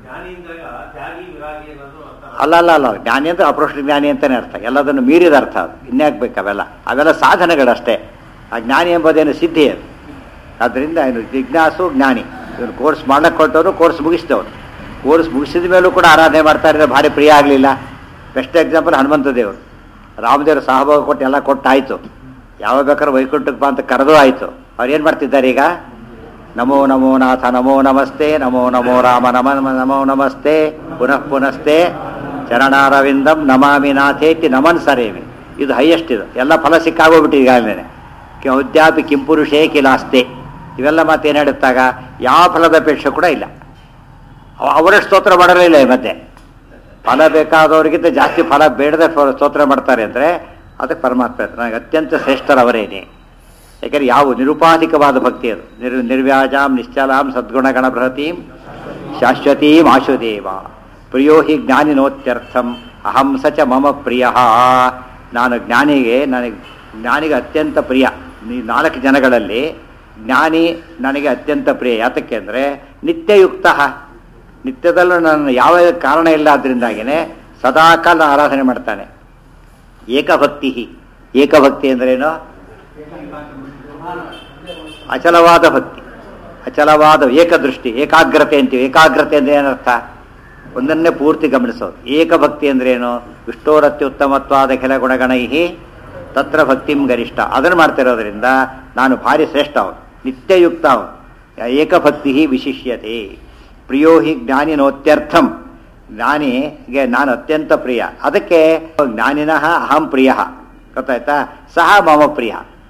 ಅಲ್ಲ ಅಲ್ಲ ಅಲ್ಲ ಜ್ಞಾನಿ ಅಂದರೆ ಅಪರೋಕ್ಷ ಜ್ಞಾನಿ ಅಂತಲೇ ಅರ್ಥ, ಎಲ್ಲದನ್ನು ಮೀರಿದ ಅರ್ಥ. ಅದು ಇನ್ಯಾಕಬೇಕು ಅವೆಲ್ಲ? ಅವೆಲ್ಲ ಸಾಧನೆಗಳಷ್ಟೇ. ಆ ಜ್ಞಾನಿ ಎಂಬುದೇನು ಸಿದ್ಧಿ ಅದು. ಆದ್ದರಿಂದ ಏನು ಜಿಜ್ಞಾಸು ಜ್ಞಾನಿ. ಇವನು ಕೋರ್ಸ್ ಮಾಡಕ್ಕೆ ಕೊಟ್ಟವರು, ಕೋರ್ಸ್ ಮುಗಿಸಿದವನು. ಕೋರ್ಸ್ ಮುಗಿಸಿದ ಮೇಲೂ ಕೂಡ ಆರಾಧನೆ ಮಾಡ್ತಾ ಇದ್ರೆ ಭಾರಿ ಪ್ರಿಯ ಆಗಲಿಲ್ಲ. ಬೆಸ್ಟ್ ಎಕ್ಸಾಂಪಲ್ ಹನುಮಂತ ದೇವರು. ರಾಮದೇವರು ಸಹಭೋಗ ಕೊಟ್ಟು ಎಲ್ಲ ಕೊಟ್ಟಾಯಿತು, ಯಾವಾಗ ಬೇಕಾದ್ರೂ ವೈಕುಂಠಕ್ಕೆ ಬಾ ಅಂತ ಕರೆದೂ ಆಯಿತು. ಅವ್ರು ಏನು ಮಾಡ್ತಿದ್ದಾರೆ ಈಗ? ನಮೋ ನಮೋ ನಾಥ ನಮೋ ನಮಸ್ತೆ, ನಮೋ ನಮೋ ರಾಮ ನಮ ನಮೋ ನಮಸ್ತೆ, ಪುನಃ ಪುನಸ್ತೆ ಚರಣಾರವಿಂದಂ ನಮಾಮಿ ನಾಥೇತಿ ನಮನ್ ಸರೇಮಿ. ಇದು ಹೈಯೆಸ್ಟ್. ಇದು ಎಲ್ಲ ಫಲ ಸಿಕ್ಕಾಗೋಗ್ಬಿಟ್ಟು ಈಗಾಗಲೇ. ಉದ್ಯಾಪಿ ಕಿಂಪುರುಷೇ ಕಿಲಾಸ್ತೆ, ಇವೆಲ್ಲ ಮಾತೇನು ಹೇಳುತ್ತಾಗ ಯಾವ ಫಲದ ಅಪೇಕ್ಷೆ ಕೂಡ ಇಲ್ಲ. ಅವರಷ್ಟು ಸ್ತೋತ್ರ ಮಾಡಲಿಲ್ಲ. ಈ ಮಧ್ಯೆ ಫಲ ಬೇಕಾದವರಿಗಿಂತ ಜಾಸ್ತಿ ಫಲ ಬೇಡದೆ ಸ್ತೋತ್ರ ಮಾಡ್ತಾರೆ ಅಂದರೆ ಅದಕ್ಕೆ ಪರಮಾತ್ಮ ನನಗೆ ಅತ್ಯಂತ ಶ್ರೇಷ್ಠರವರೇನೆ. ಯಾಕಂದರೆ ಯಾವ ನಿರುಪಾಧಿಕವಾದ ಭಕ್ತಿ ಅದು. ನಿರ್ ನಿರ್ವ್ಯಾಜಾಂ ನಿಶ್ಚಲಾಂ ಸದ್ಗುಣಗಣ ಬೃಹತೀಂ ಶಾಶ್ವತೀಂ ಆಶುದೇವ ಪ್ರಿಯೋ ಹಿ ಜ್ಞಾನಿನೋತ್ಯರ್ಥಂ ಅಹಂ ಸ ಚ ಮಮ ಪ್ರಿಯ. ನಾನು ಜ್ಞಾನಿಗೆ ನನಗೆ ಜ್ಞಾನಿಗೆ ಅತ್ಯಂತ ಪ್ರಿಯ. ಈ ನಾಲ್ಕು ಜನಗಳಲ್ಲಿ ಜ್ಞಾನಿ ನನಗೆ ಅತ್ಯಂತ ಪ್ರಿಯ. ಯಾತಕ್ಕೆ ಅಂದರೆ ನಿತ್ಯಯುಕ್ತ, ನಿತ್ಯದಲ್ಲೂ ನನ್ನ ಯಾವ ಕಾರಣ ಇಲ್ಲ, ಅದರಿಂದಾಗಿಯೇ ಸದಾಕಾಲ ಆರಾಧನೆ ಮಾಡ್ತಾನೆ. ಏಕಭಕ್ತಿ. ಏಕಭಕ್ತಿ ಅಂದ್ರೇನು? ಅಚಲವಾದ ಭಕ್ತಿ, ಅಚಲವಾದ ಏಕದೃಷ್ಟಿ, ಏಕಾಗ್ರತೆ ಅಂತೀವಿ. ಏಕಾಗ್ರತೆ ಅಂದರೆ ಏನರ್ಥ? ಒಂದನ್ನೇ ಪೂರ್ತಿ ಗಮನಿಸೋದು. ಏಕಭಕ್ತಿ ಅಂದ್ರೇನು? ವಿಷ್ಣೋರತ್ಯುತ್ತಮತ್ವಾದ ಕೆಲ ಗುಣಗಣೈಹಿ ತತ್ರ ಭಕ್ತಿಂ ಗರಿಷ್ಠ. ಅದನ್ನು ಮಾಡ್ತಿರೋದ್ರಿಂದ ನಾನು ಭಾರಿ ಶ್ರೇಷ್ಠ ಅವನು, ನಿತ್ಯಯುಕ್ತ ಅವನು. ಏಕಭಕ್ತಿ ವಿಶಿಷ್ಯತೆ ಪ್ರಿಯೋ ಹಿ ಜ್ಞಾನಿನೋತ್ಯರ್ಥಂ. ಜ್ಞಾನಿಗೆ ನಾನು ಅತ್ಯಂತ ಪ್ರಿಯ. ಅದಕ್ಕೆ ಜ್ಞಾನಿನಃ ಅಹಂ ಪ್ರಿಯ. ಗೊತ್ತಾಯ್ತಾ? ಸಹ ಮಮ ಪ್ರಿಯ.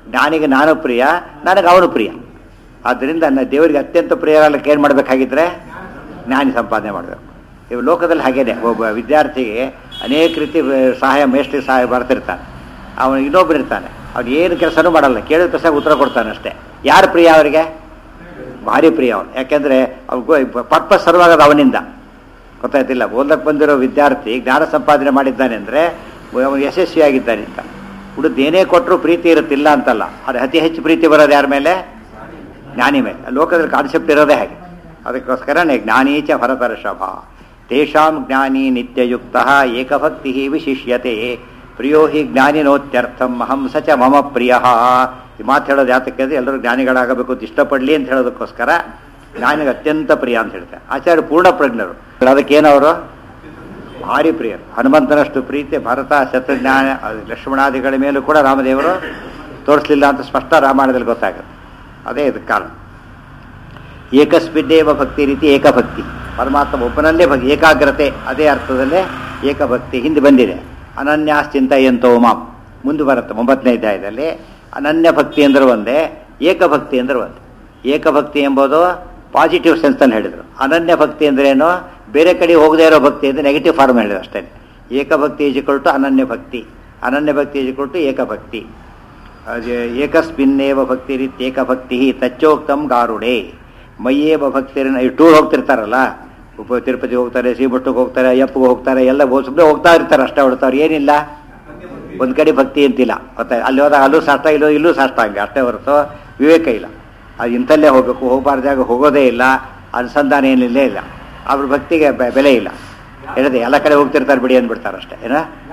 ಜ್ಞಾನಿಗೆ ನಾನು ಪ್ರಿಯ, ನನಗೆ ಅವನು ಪ್ರಿಯ. ಆದ್ದರಿಂದ ನನ್ನ ದೇವರಿಗೆ ಅತ್ಯಂತ ಪ್ರಿಯರಾಗಲಿಕ್ಕೆ ಏನು ಮಾಡಬೇಕಾಗಿದ್ರೆ ಜ್ಞಾನಿ ಸಂಪಾದನೆ ಮಾಡಬೇಕು. ಇವು ಲೋಕದಲ್ಲಿ ಹಾಗೇನೆ, ಒಬ್ಬ ವಿದ್ಯಾರ್ಥಿಗೆ ಅನೇಕ ರೀತಿ ಸಹಾಯ ಮೇಷ್ಟ್ರಿಗೆ ಸಹಾಯ ಬರ್ತಿರ್ತಾನೆ. ಅವನು ಇನ್ನೊಬ್ಬರು ಇರ್ತಾನೆ, ಅವ್ನು ಏನು ಕೆಲಸನೂ ಮಾಡಲ್ಲ, ಕೇಳಿದ ಪ್ರಶ್ನೆಗೆ ಉತ್ತರ ಕೊಡ್ತಾನೆ ಅಷ್ಟೇ. ಯಾರು ಪ್ರಿಯ ಅವರಿಗೆ? ಭಾರಿ ಪ್ರಿಯ ಅವನು. ಯಾಕೆಂದರೆ ಅವ್ರು ಪರ್ಪಸ್ ಸರ್ವಾಗದ ಅವನಿಂದ. ಗೊತ್ತಾಯ್ತಿಲ್ಲ, ಓದಕ್ಕೆ ಬಂದಿರೋ ವಿದ್ಯಾರ್ಥಿ ಜ್ಞಾನ ಸಂಪಾದನೆ ಮಾಡಿದ್ದಾನೆ ಅಂದರೆ ಅವನು ಯಶಸ್ವಿಯಾಗಿದ್ದಾನೆ ಅಂತ. ಹುಡುದು ಏನೇ ಕೊಟ್ಟರು ಪ್ರೀತಿ ಇರುತ್ತಿಲ್ಲ ಅಂತಲ್ಲ, ಅದು ಅತಿ ಹೆಚ್ಚು ಪ್ರೀತಿ ಬರೋದು ಯಾರ ಮೇಲೆ? ಜ್ಞಾನಿ ಮೇಲೆ. ಲೋಕದಲ್ಲಿ ಕಾನ್ಸೆಪ್ಟ್ ಇರೋದೇ ಹಾಗೆ. ಅದಕ್ಕೋಸ್ಕರನೇ ಜ್ಞಾನೀಚ ಭರತರ್ಷಭ ತೇಷಾಂ ಜ್ಞಾನಿ ನಿತ್ಯಯುಕ್ತ ಏಕಭಕ್ತಿ ವಿಶಿಷ್ಯತೆ ಪ್ರಿಯೋ ಹಿ ಜ್ಞಾನಿನೋತ್ಯರ್ಥಂ ಅಹಂ ಸ ಚ ಮಮ ಪ್ರಿಯ. ಈ ಮಾತು ಹೇಳೋದು ಯಾತಕ್ಕೆ ಅಂದರೆ ಎಲ್ಲರೂ ಜ್ಞಾನಿಗಳಾಗಬೇಕು ಅಂತ ಇಷ್ಟಪಡಲಿ ಅಂತ ಹೇಳೋದಕ್ಕೋಸ್ಕರ ಜ್ಞಾನಿಗೆ ಅತ್ಯಂತ ಪ್ರಿಯ ಅಂತ ಹೇಳ್ತಾರೆ. ಆಚಾರ್ಯ ಪೂರ್ಣ ಪ್ರಜ್ಞರು, ಅದಕ್ಕೇನವರು ಭಾರಿ ಪ್ರಿಯರು. ಹನುಮಂತನಷ್ಟು ಪ್ರೀತಿ ಭರತ ಶತ್ರುಜ್ಞಾನ ಲಕ್ಷ್ಮಣಾದಿಗಳ ಮೇಲೂ ಕೂಡ ರಾಮದೇವರು ತೋರಿಸಲಿಲ್ಲ ಅಂತ ಸ್ಪಷ್ಟ ರಾಮಾಯಣದಲ್ಲಿ ಗೊತ್ತಾಗುತ್ತೆ. ಅದೇ ಇದಕ್ಕೆ ಕಾರಣ. ಏಕಸ್ಮಿನ್ನೇವ ಭಕ್ತಿ ರೀತಿ ಏಕಭಕ್ತಿ, ಪರಮಾತ್ಮ ಒಬ್ಬನಲ್ಲೇ ಭಕ್ತಿ, ಏಕಾಗ್ರತೆ, ಅದೇ ಅರ್ಥದಲ್ಲೇ ಏಕಭಕ್ತಿ ಹಿಂದೆ ಬಂದಿದೆ. ಅನನ್ಯಾಶ್ಚಿಂತಯಂತೋ ಮಾಂ ಮುಂದೆ ಬರುತ್ತೆ ಒಂಬತ್ತನೇ ಅಧ್ಯಾಯದಲ್ಲಿ. ಅನನ್ಯ ಭಕ್ತಿ ಅಂದ್ರೆ ಒಂದೇ, ಏಕಭಕ್ತಿ ಅಂದ್ರೆ ಒಂದೇ. ಏಕಭಕ್ತಿ ಎಂಬುದು ಪಾಸಿಟಿವ್ ಸೆನ್ಸ್ ಅಂತ ಹೇಳಿದರು. ಅನನ್ಯ ಭಕ್ತಿ ಅಂದ್ರೇನು? ಬೇರೆ ಕಡೆ ಹೋಗದೇ ಇರೋ ಭಕ್ತಿ ಅಂದರೆ ನೆಗೆಟಿವ್ ಫಾರ್ಮ್ ಹೇಳಿದ್ರು ಅಷ್ಟೇ. ಏಕಭಕ್ತಿ ಈಜಿಕೊಳ್ಟು ಅನನ್ಯ ಭಕ್ತಿ, ಅನನ್ಯ ಭಕ್ತಿ ಈಜಿಕೊಳ್ಟು ಏಕಭಕ್ತಿ. ಏಕಸ್ಮಿನ್ನೇವ ಭಕ್ತಿ ರೀತಿ ಏಕಭಕ್ತಿ ತಚ್ಚೋಕ್ತಂ ಗಾರುಡೆ ಮಯ್ಯೇವ ಭಕ್ತಿರನ್ನ. ಈ ಟೂರ್ ಹೋಗ್ತಿರ್ತಾರಲ್ಲ, ಉಪ ತಿರುಪತಿ ಹೋಗ್ತಾರೆ, ಶ್ರೀಮಠಕ್ಕೆ ಹೋಗ್ತಾರೆ, ಅಯ್ಯಪ್ಪಗೆ ಹೋಗ್ತಾರೆ, ಎಲ್ಲ ಸುಮ್ಮನೆ ಹೋಗ್ತಾ ಇರ್ತಾರೆ ಅಷ್ಟೇ ಹೊಡ್ತಾರೆ. ಏನಿಲ್ಲ, ಒಂದು ಕಡೆ ಭಕ್ತಿ ಅಂತಿಲ್ಲ. ಗೊತ್ತಾ, ಅಲ್ಲಿ ಹೋದಾಗ ಅಲ್ಲೂ ಸಾಷ್ಟ, ಇಲ್ಲೋ ಇಲ್ಲೂ ಸಾಷ್ಟ, ಹಂಗೆ ಅಷ್ಟೇ ಹೊರತು ವಿವೇಕ ಇಲ್ಲ. ಅದು ಇಂಥಲ್ಲೇ ಹೋಗಬೇಕು, ಹೋಗಬಾರ್ದಾಗ ಹೋಗೋದೇ ಇಲ್ಲ, ಅನುಸಂಧಾನ ಏನಿಲ್ಲೇ ಇಲ್ಲ. ಅವ್ರ ಭಕ್ತಿಗೆ ಬೆಲೆ ಇಲ್ಲ. ಹೇಳಿದೆ ಎಲ್ಲ ಕಡೆ ಹೋಗ್ತಿರ್ತಾರೆ ಬಿಡಿ ಅಂದ್ಬಿಡ್ತಾರೆ ಅಷ್ಟೇ. ಏನ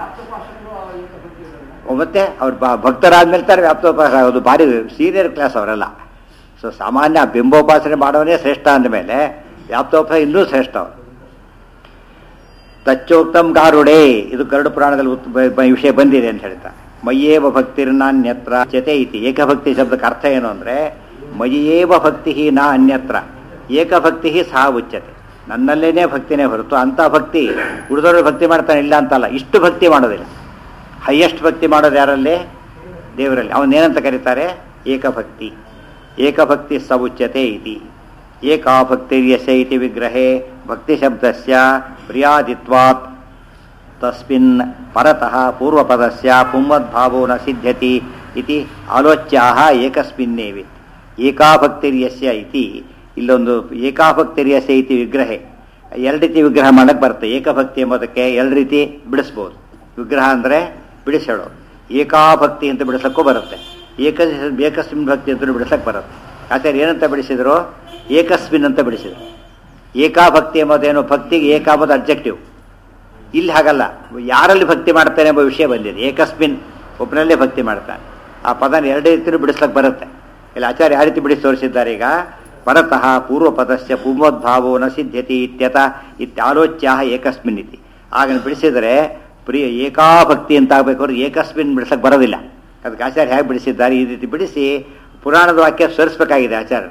ಮತ್ತೆ ಅವ್ರು ಬ ಭಕ್ತರಾದ್ಮೇಲೆ ತಾರೆ ವ್ಯಾಪ್ತೋಪಾಸ ಆಗೋದು. ಭಾರಿ ಸೀನಿಯರ್ ಕ್ಲಾಸ್ ಅವರೆಲ್ಲ. ಸೊ ಸಾಮಾನ್ಯ ಬಿಂಬೋಪಾಸನೆ ಮಾಡೋನೇ ಶ್ರೇಷ್ಠ ಅಂದಮೇಲೆ ವ್ಯಾಪ್ತೋಪಾಸ ಇನ್ನೂ ಶ್ರೇಷ್ಠ ಅವರು. ತಚ್ಚೋಕ್ತಂ ಗಾರುಡೆ, ಇದು ಗರುಡ ಪುರಾಣದಲ್ಲಿ ವಿಷಯ ಬಂದಿದೆ ಅಂತ ಹೇಳ್ತಾ. ಮಯ್ಯೇವ ಭಕ್ತಿರ್ನಾನ್ಯತ್ರ ಚತೆ ಇತಿ. ಏಕಭಕ್ತಿ ಶಬ್ದಕ್ಕೆ ಅರ್ಥ ಏನು ಅಂದರೆ ಮಯ್ಯೇವ ಭಕ್ತಿ ನಾ ಅನ್ಯತ್ರ, ಏಕಭಕ್ತಿ ಸಹ ಉಚ್ಯತೆ. ನನ್ನಲ್ಲೇನೇ ಭಕ್ತಿನೇ ಹೊರತು ಅಂಥ ಭಕ್ತಿ ಉಳಿದವರು ಭಕ್ತಿ ಮಾಡ್ತಾನೆ ಇಲ್ಲ ಅಂತಲ್ಲ, ಇಷ್ಟು ಭಕ್ತಿ ಮಾಡೋದಿಲ್ಲ. ಹೈಯೆಸ್ಟ್ ಭಕ್ತಿ ಮಾಡೋದು ಯಾರಲ್ಲಿ? ದೇವರಲ್ಲಿ. ಅವನೇನಂತ ಕರೀತಾರೆ? ಏಕಭಕ್ತಿ. ಏಕಭಕ್ತಿ ಸ ಉಚ್ಯತೆ ಇತಿ. ಏಕಾ ಭಕ್ತಿರ್ಯಸ್ಯ ಇತಿ ವಿಗ್ರಹೇ ಭಕ್ತಿ ಶಬ್ದಸ್ಯ ಪ್ರಿಯಾದಿತ್ವಾತ್ ತಸ್ಮಿನ್ ಪರತಃ ಪೂರ್ವಪದಸ್ಯ ಪುಂವದ್ಭಾವೋ ನ ಸಿದ್ಧ್ಯತಿ ಇತಿ ಆಲೋಚ್ಯಾಹ ಏಕಸ್ಮಿನ್ನೇವಿ. ಏಕಾಭಕ್ತಿರ್ಯಸ್ಯ ಇತಿ, ಇಲ್ಲೊಂದು ಏಕಾಭಕ್ತಿರ್ಯಸ್ಯ ಇತಿ ವಿಗ್ರಹೇ ಎರಡು ರೀತಿ ವಿಗ್ರಹ ಮಾಡಕ್ಕೆ ಬರುತ್ತೆ. ಏಕಭಕ್ತಿ ಎಂಬುದಕ್ಕೆ ಎರಡು ರೀತಿ ಬಿಡಿಸ್ಬೋದು. ವಿಗ್ರಹ ಅಂದರೆ ಬಿಡಿಸಿ ಹೇಳೋದು. ಏಕಾಭಕ್ತಿ ಅಂತ ಬಿಡಿಸೋಕ್ಕೂ ಬರುತ್ತೆ, ಏಕ ಏಕಸ್ಮಿನ್ ಭಕ್ತಿ ಅಂತ ಬಿಡಿಸಕ್ಕೆ ಬರುತ್ತೆ. ಆಚಾರ್ಯ ಏನಂತ ಬಿಡಿಸಿದ್ರು? ಏಕಸ್ಮಿನ್ ಅಂತ ಬಿಡಿಸಿದ್ರು. ಏಕಾಭಕ್ತಿ ಎಂಬುದೇನು? ಭಕ್ತಿಗೆ ಏಕ ಎಂಬುದು ಅಬ್ಜೆಕ್ಟಿವ್. ಇಲ್ಲಿ ಹಾಗಲ್ಲ, ಯಾರಲ್ಲಿ ಭಕ್ತಿ ಮಾಡ್ತಾನೆ ಎಂಬ ವಿಷಯ ಬಂದಿದೆ. ಏಕಸ್ಮಿನ್, ಒಬ್ಬನಲ್ಲೇ ಭಕ್ತಿ ಮಾಡ್ತಾನೆ. ಆ ಪದನ ಎರಡು ರೀತಿಯೂ ಬಿಡಿಸ್ಲಕ್ಕೆ ಬರುತ್ತೆ. ಇಲ್ಲಿ ಆಚಾರ್ಯ ಯಾವ ರೀತಿ ಬಿಡಿಸಿ ತೋರಿಸಿದ್ದಾರೆ? ಈಗ ಪರತಃ ಪೂರ್ವಪದಸ್ಯ ಪುಂವದ್ಭಾವೋ ನ ಸಿದ್ಧ್ಯತಿ ಇತ್ಯತ ಇತ್ಯಾಲೋಚ್ಯಾಹ ಏಕಸ್ಮಿನ್ ಇತಿ. ಆಗ ಬಿಡಿಸಿದರೆ ಪ್ರಿಯ ಏಕಾಭಕ್ತಿ ಅಂತ ಆಗಬೇಕಾದ್ರೆ ಏಕಸ್ಮಿನ್ ಬಿಡಿಸಕ್ಕೆ ಬರೋದಿಲ್ಲ. ಅದಕ್ಕೆ ಆಚಾರ್ಯ ಹೇಗೆ ಬಿಡಿಸಿದ್ದಾರೆ? ಈ ರೀತಿ ಬಿಡಿಸಿ ಪುರಾಣದ ವಾಕ್ಯ ಸೇರಿಸಬೇಕಾಗಿದೆ ಆಚಾರ್ಯ.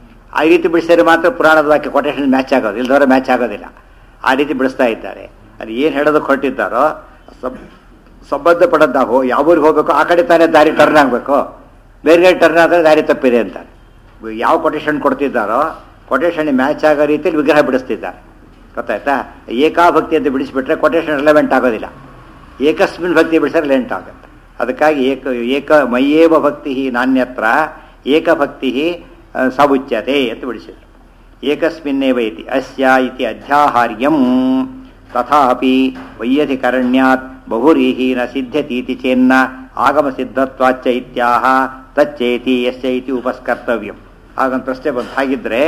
ಆ ರೀತಿ ಬಿಡಿಸಿದರೆ ಮಾತ್ರ ಪುರಾಣದ ವಾಕ್ಯ ಕೊಟೇಶನ್ ಮ್ಯಾಚ್ ಆಗೋದು, ಇಲ್ದವರೆ ಮ್ಯಾಚ್ ಆಗೋದಿಲ್ಲ. ಆ ರೀತಿ ಬಿಡಿಸ್ತಾ ಇದ್ದಾರೆ. ಅಲ್ಲಿ ಏನು ಹೇಳೋದಕ್ಕೆ ಹೊರಟಿದ್ದಾರೋ ಸಬ್ ಸಂಬಂಧಪಟ್ಟದ್ದಾಗೋ ಯಾವ ಊರಿಗೆ ಹೋಗಬೇಕು ಆ ಕಡೆ ತಾನೇ ದಾರಿ ಟರ್ನ್ ಆಗಬೇಕು. ಬೇರೆ ಕಡೆ ಟರ್ನ್ ಆದರೆ ದಾರಿ ತಪ್ಪಿದೆ ಅಂತಾರೆ. ಯಾವ ಕೊಟೇಶನ್ ಕೊಡ್ತಿದ್ದಾರೋ ಕೊಟೇಶನ್ ಮ್ಯಾಚ್ ಆಗೋ ರೀತಿಯಲ್ಲಿ ವಿಗ್ರಹ ಬಿಡಿಸ್ತಿದ್ದಾರೆ. ಗೊತ್ತಾಯ್ತಾ? ಏಕಾಭಕ್ತಿ ಅಂತ ಬಿಡಿಸಿಬಿಟ್ರೆ ಕೊಟೇಶನ್ ರಿಲೆವೆಂಟ್ ಆಗೋದಿಲ್ಲ. ಏಕಸ್ಮಿನ್ ಭಕ್ತಿ ಬಿಡಿಸಿದ್ರೆ ರಿಲೆವೆಂಟ್ ಆಗುತ್ತೆ. ಅದಕ್ಕಾಗಿ ಏಕ ಏಕ ಮಯ್ಯೇವ ಭಕ್ತಿ ನಾನ್ಯತ್ರ ಏಕಭಕ್ತಿ ಸವುಚ್ಯತೆ ಅಂತ ಬಿಡಿಸಿದರು. ಏಕಸ್ಮಿನ್ನೇವ ಇತಿ ಅಸ್ಯ ಇತಿ ಅಧ್ಯಾಹಾರ್ಯಂ ತಥಾಪಿ ವೈಯಧಿಕರಣ್ಯಾತ್ ಬಹುರೀಹಿ ನ ಸಿದ್ಧ್ಯತೀತಿ ಚೇನ್ನ ಆಗಮ ಸಿದ್ಧತ್ವಾಚ್ಚ ಇತ್ಯಾಹ ತಚ್ಚೇತಿ ಯಸ್ಯ ಇತಿ ಉಪಸ್ಕರ್ತವ್ಯಂ. ಹಾಗಂತ ಪ್ರಶ್ನೆ ಬಂತು. ಹಾಗಿದ್ರೆ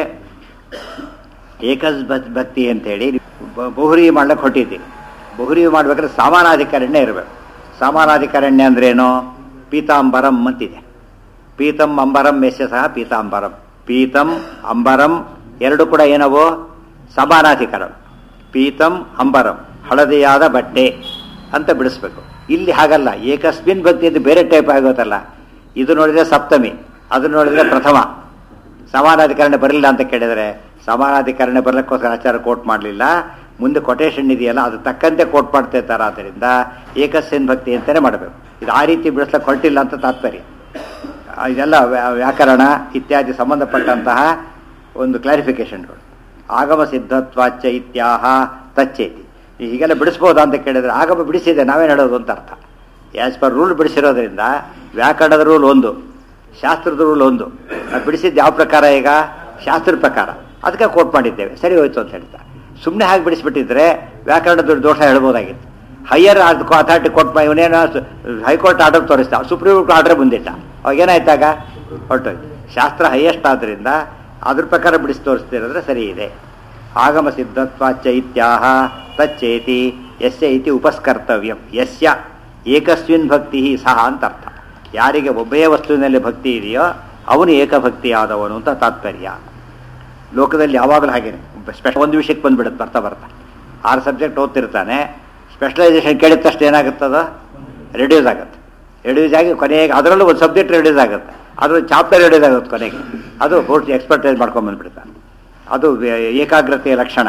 ಏಕಸ್ ಭಕ್ತಿ ಅಂತೇಳಿ ಬಹುರಿ ಮಾಡ್ಲಿಕ್ಕೆ ಹೊಟ್ಟಿದ್ದೀವಿ. ಬಹುರಿ ಮಾಡ್ಬೇಕಾದ್ರೆ ಸಾಮಾನಾಧಿಕರಣ್ಯ ಇರಬೇಕು. ಸಾಮಾನಾಧಿಕರಣ್ಯ ಅಂದ್ರೇನು? ಪೀತಾಂಬರಂ ಅಂತಿದೆ. ಪೀತಂ ಅಂಬರಂ ಯಸ್ಯ ಸಹ ಪೀತಾಂಬರಂ. ಪೀತಂ ಅಂಬರಂ ಎರಡು ಕೂಡ ಏನವೋ ಸಮಾನಾಧಿಕರಣ. ಪೀತಂ ಅಂಬರಂ ಹಳದಿಯಾದ ಬಟ್ಟೆ ಅಂತ ಬಿಡಿಸ್ಬೇಕು. ಇಲ್ಲಿ ಹಾಗಲ್ಲ. ಏಕಸ್ಮಿನ್ ಭಕ್ತಿ ಅಂತ ಬೇರೆ ಟೈಪ್ ಆಗೋತಲ್ಲ. ಇದು ನೋಡಿದರೆ ಸಪ್ತಮಿ, ಅದು ನೋಡಿದರೆ ಪ್ರಥಮ. ಸಮಾನಾಧಿಕರಣ ಬರಲಿಲ್ಲ ಅಂತ ಕೇಳಿದರೆ ಸಮಾನಾಧಿಕರಣ ಬರಲಿಕ್ಕೋಸ್ಕರ ಆಚಾರ ಕೋಟ್ ಮಾಡಲಿಲ್ಲ. ಮುಂದೆ ಕೊಟೇಶನ್ ಇದೆಯಲ್ಲ ಅದು ತಕ್ಕಂತೆ ಕೋಟ್ ಮಾಡ್ತಾ ಇರ್ತಾರೆ. ಆದ್ದರಿಂದ ಏಕಸ್ಮಿನ್ ಭಕ್ತಿ ಅಂತಲೇ ಮಾಡಬೇಕು. ಇದು ಆ ರೀತಿ ಬಿಡಿಸ್ಲಿಕ್ಕೆ ಹೊರಟಿಲ್ಲ ಅಂತ ತಾತ್ಪರ್ಯ. ಇದೆಲ್ಲ ವ್ಯಾಕರಣ ಇತ್ಯಾದಿ ಸಂಬಂಧಪಟ್ಟಂತಹ ಒಂದು ಕ್ಲಾರಿಫಿಕೇಶನ್ಗಳು. ಆಗಮ ಸಿದ್ಧತ್ವಾಚ ಇತ್ಯಾಹ ತಚ್ಚೇತಿ. ಹೀಗೆಲ್ಲ ಬಿಡಿಸ್ಬೋದಾ ಅಂತ ಕೇಳಿದ್ರೆ ಆಗಮ ಬಿಡಿಸಿದೆ, ನಾವೇನು ಹೇಳೋದು ಅಂತ ಅರ್ಥ. ಆ್ಯಸ್ ಪರ್ ರೂಲ್ ಬಿಡಿಸಿರೋದ್ರಿಂದ ವ್ಯಾಕರಣದ ರೂಲ್ ಒಂದು, ಶಾಸ್ತ್ರದ ರೂಲ್ ಒಂದು. ನಾವು ಬಿಡಿಸಿದ್ದು ಯಾವ ಪ್ರಕಾರ? ಈಗ ಶಾಸ್ತ್ರದ ಪ್ರಕಾರ. ಅದಕ್ಕೆ ಕೋಟ್ ಮಾಡಿದ್ದೇವೆ, ಸರಿ ಹೋಯ್ತು ಅಂತ ಹೇಳ್ತಾರೆ. ಸುಮ್ಮನೆ ಹಾಗೆ ಬಿಡಿಸ್ಬಿಟ್ಟಿದ್ರೆ ವ್ಯಾಕರಣದ ದೋಷ ಹೇಳ್ಬೋದಾಗಿತ್ತು. ಹೈಯರ್ ಅಥಾರಿಟಿ ಕೋರ್ಟ್ ಇವನೇನೋ ಹೈಕೋರ್ಟ್ ಆರ್ಡರ್ ತೋರಿಸ್ತಾ, ಸುಪ್ರೀಂ ಕೋರ್ಟ್ ಆರ್ಡರ್ ಬಂದಿಟ್ಟ, ಅವಾಗೇನಾಯ್ತಾಗ ಹೊರಟೋಯ್ತು. ಶಾಸ್ತ್ರ ಹೈಯೆಸ್ಟ್ ಆದ್ದರಿಂದ ಅದ್ರ ಪ್ರಕಾರ ಬಿಡಿಸಿ ತೋರಿಸ್ತಿರೋದ್ರೆ ಸರಿ ಇದೆ. ಆಗಮ ಸಿದ್ಧತ್ವಾಚ ಇತ್ಯಾಹ ತಚ್ಚೇತಿ ಯಸ್ಯ ಇತಿ ಉಪಸ್ಕರ್ತವ್ಯಂ. ಯಸ್ಯ ಏಕಸ್ಮಿನ್ ಭಕ್ತಿ ಸಹ ಅಂತ ಅರ್ಥ. ಯಾರಿಗೆ ಒಬ್ಬೇ ವಸ್ತುವಿನಲ್ಲಿ ಭಕ್ತಿ ಇದೆಯೋ ಅವನು ಏಕಭಕ್ತಿಯಾದವನು ಅಂತ ತಾತ್ಪರ್ಯ. ಲೋಕದಲ್ಲಿ ಯಾವಾಗಲೂ ಹಾಗೇನೆ, ಸ್ಪೆಷಲ್ ಒಂದು ವಿಷಯಕ್ಕೆ ಬಂದುಬಿಡುತ್ತೆ ಬರ್ತಾ ಬರ್ತಾ. ಆರು ಸಬ್ಜೆಕ್ಟ್ ಓದ್ತಿರ್ತಾನೆ, ಸ್ಪೆಷಲೈಸೇಷನ್ ಕೇಳಿದ ತಕ್ಷಣ ಏನಾಗುತ್ತದ ರೆಡ್ಯೂಸ್ ಆಗುತ್ತೆ. ರೆಡ್ಯೂಸ್ ಆಗಿ ಕೊನೆಗೆ ಅದರಲ್ಲೂ ಒಂದು ಸಬ್ಜೆಕ್ಟ್ ರೆಡ್ಯೂಸ್ ಆಗುತ್ತೆ, ಅದರಲ್ಲೂ ಚಾಪ್ಟರ್ ರೆಡ್ಯೂಸ್ ಆಗುತ್ತೆ ಕೊನೆಗೆ. ಅದು ಪೂರ್ತಿ ಎಕ್ಸ್ಪರ್ಟೈಸ್ ಮಾಡ್ಕೊಂಡು ಬಂದುಬಿಡ್ತಾನೆ. ಅದು ಏಕಾಗ್ರತೆಯ ಲಕ್ಷಣ.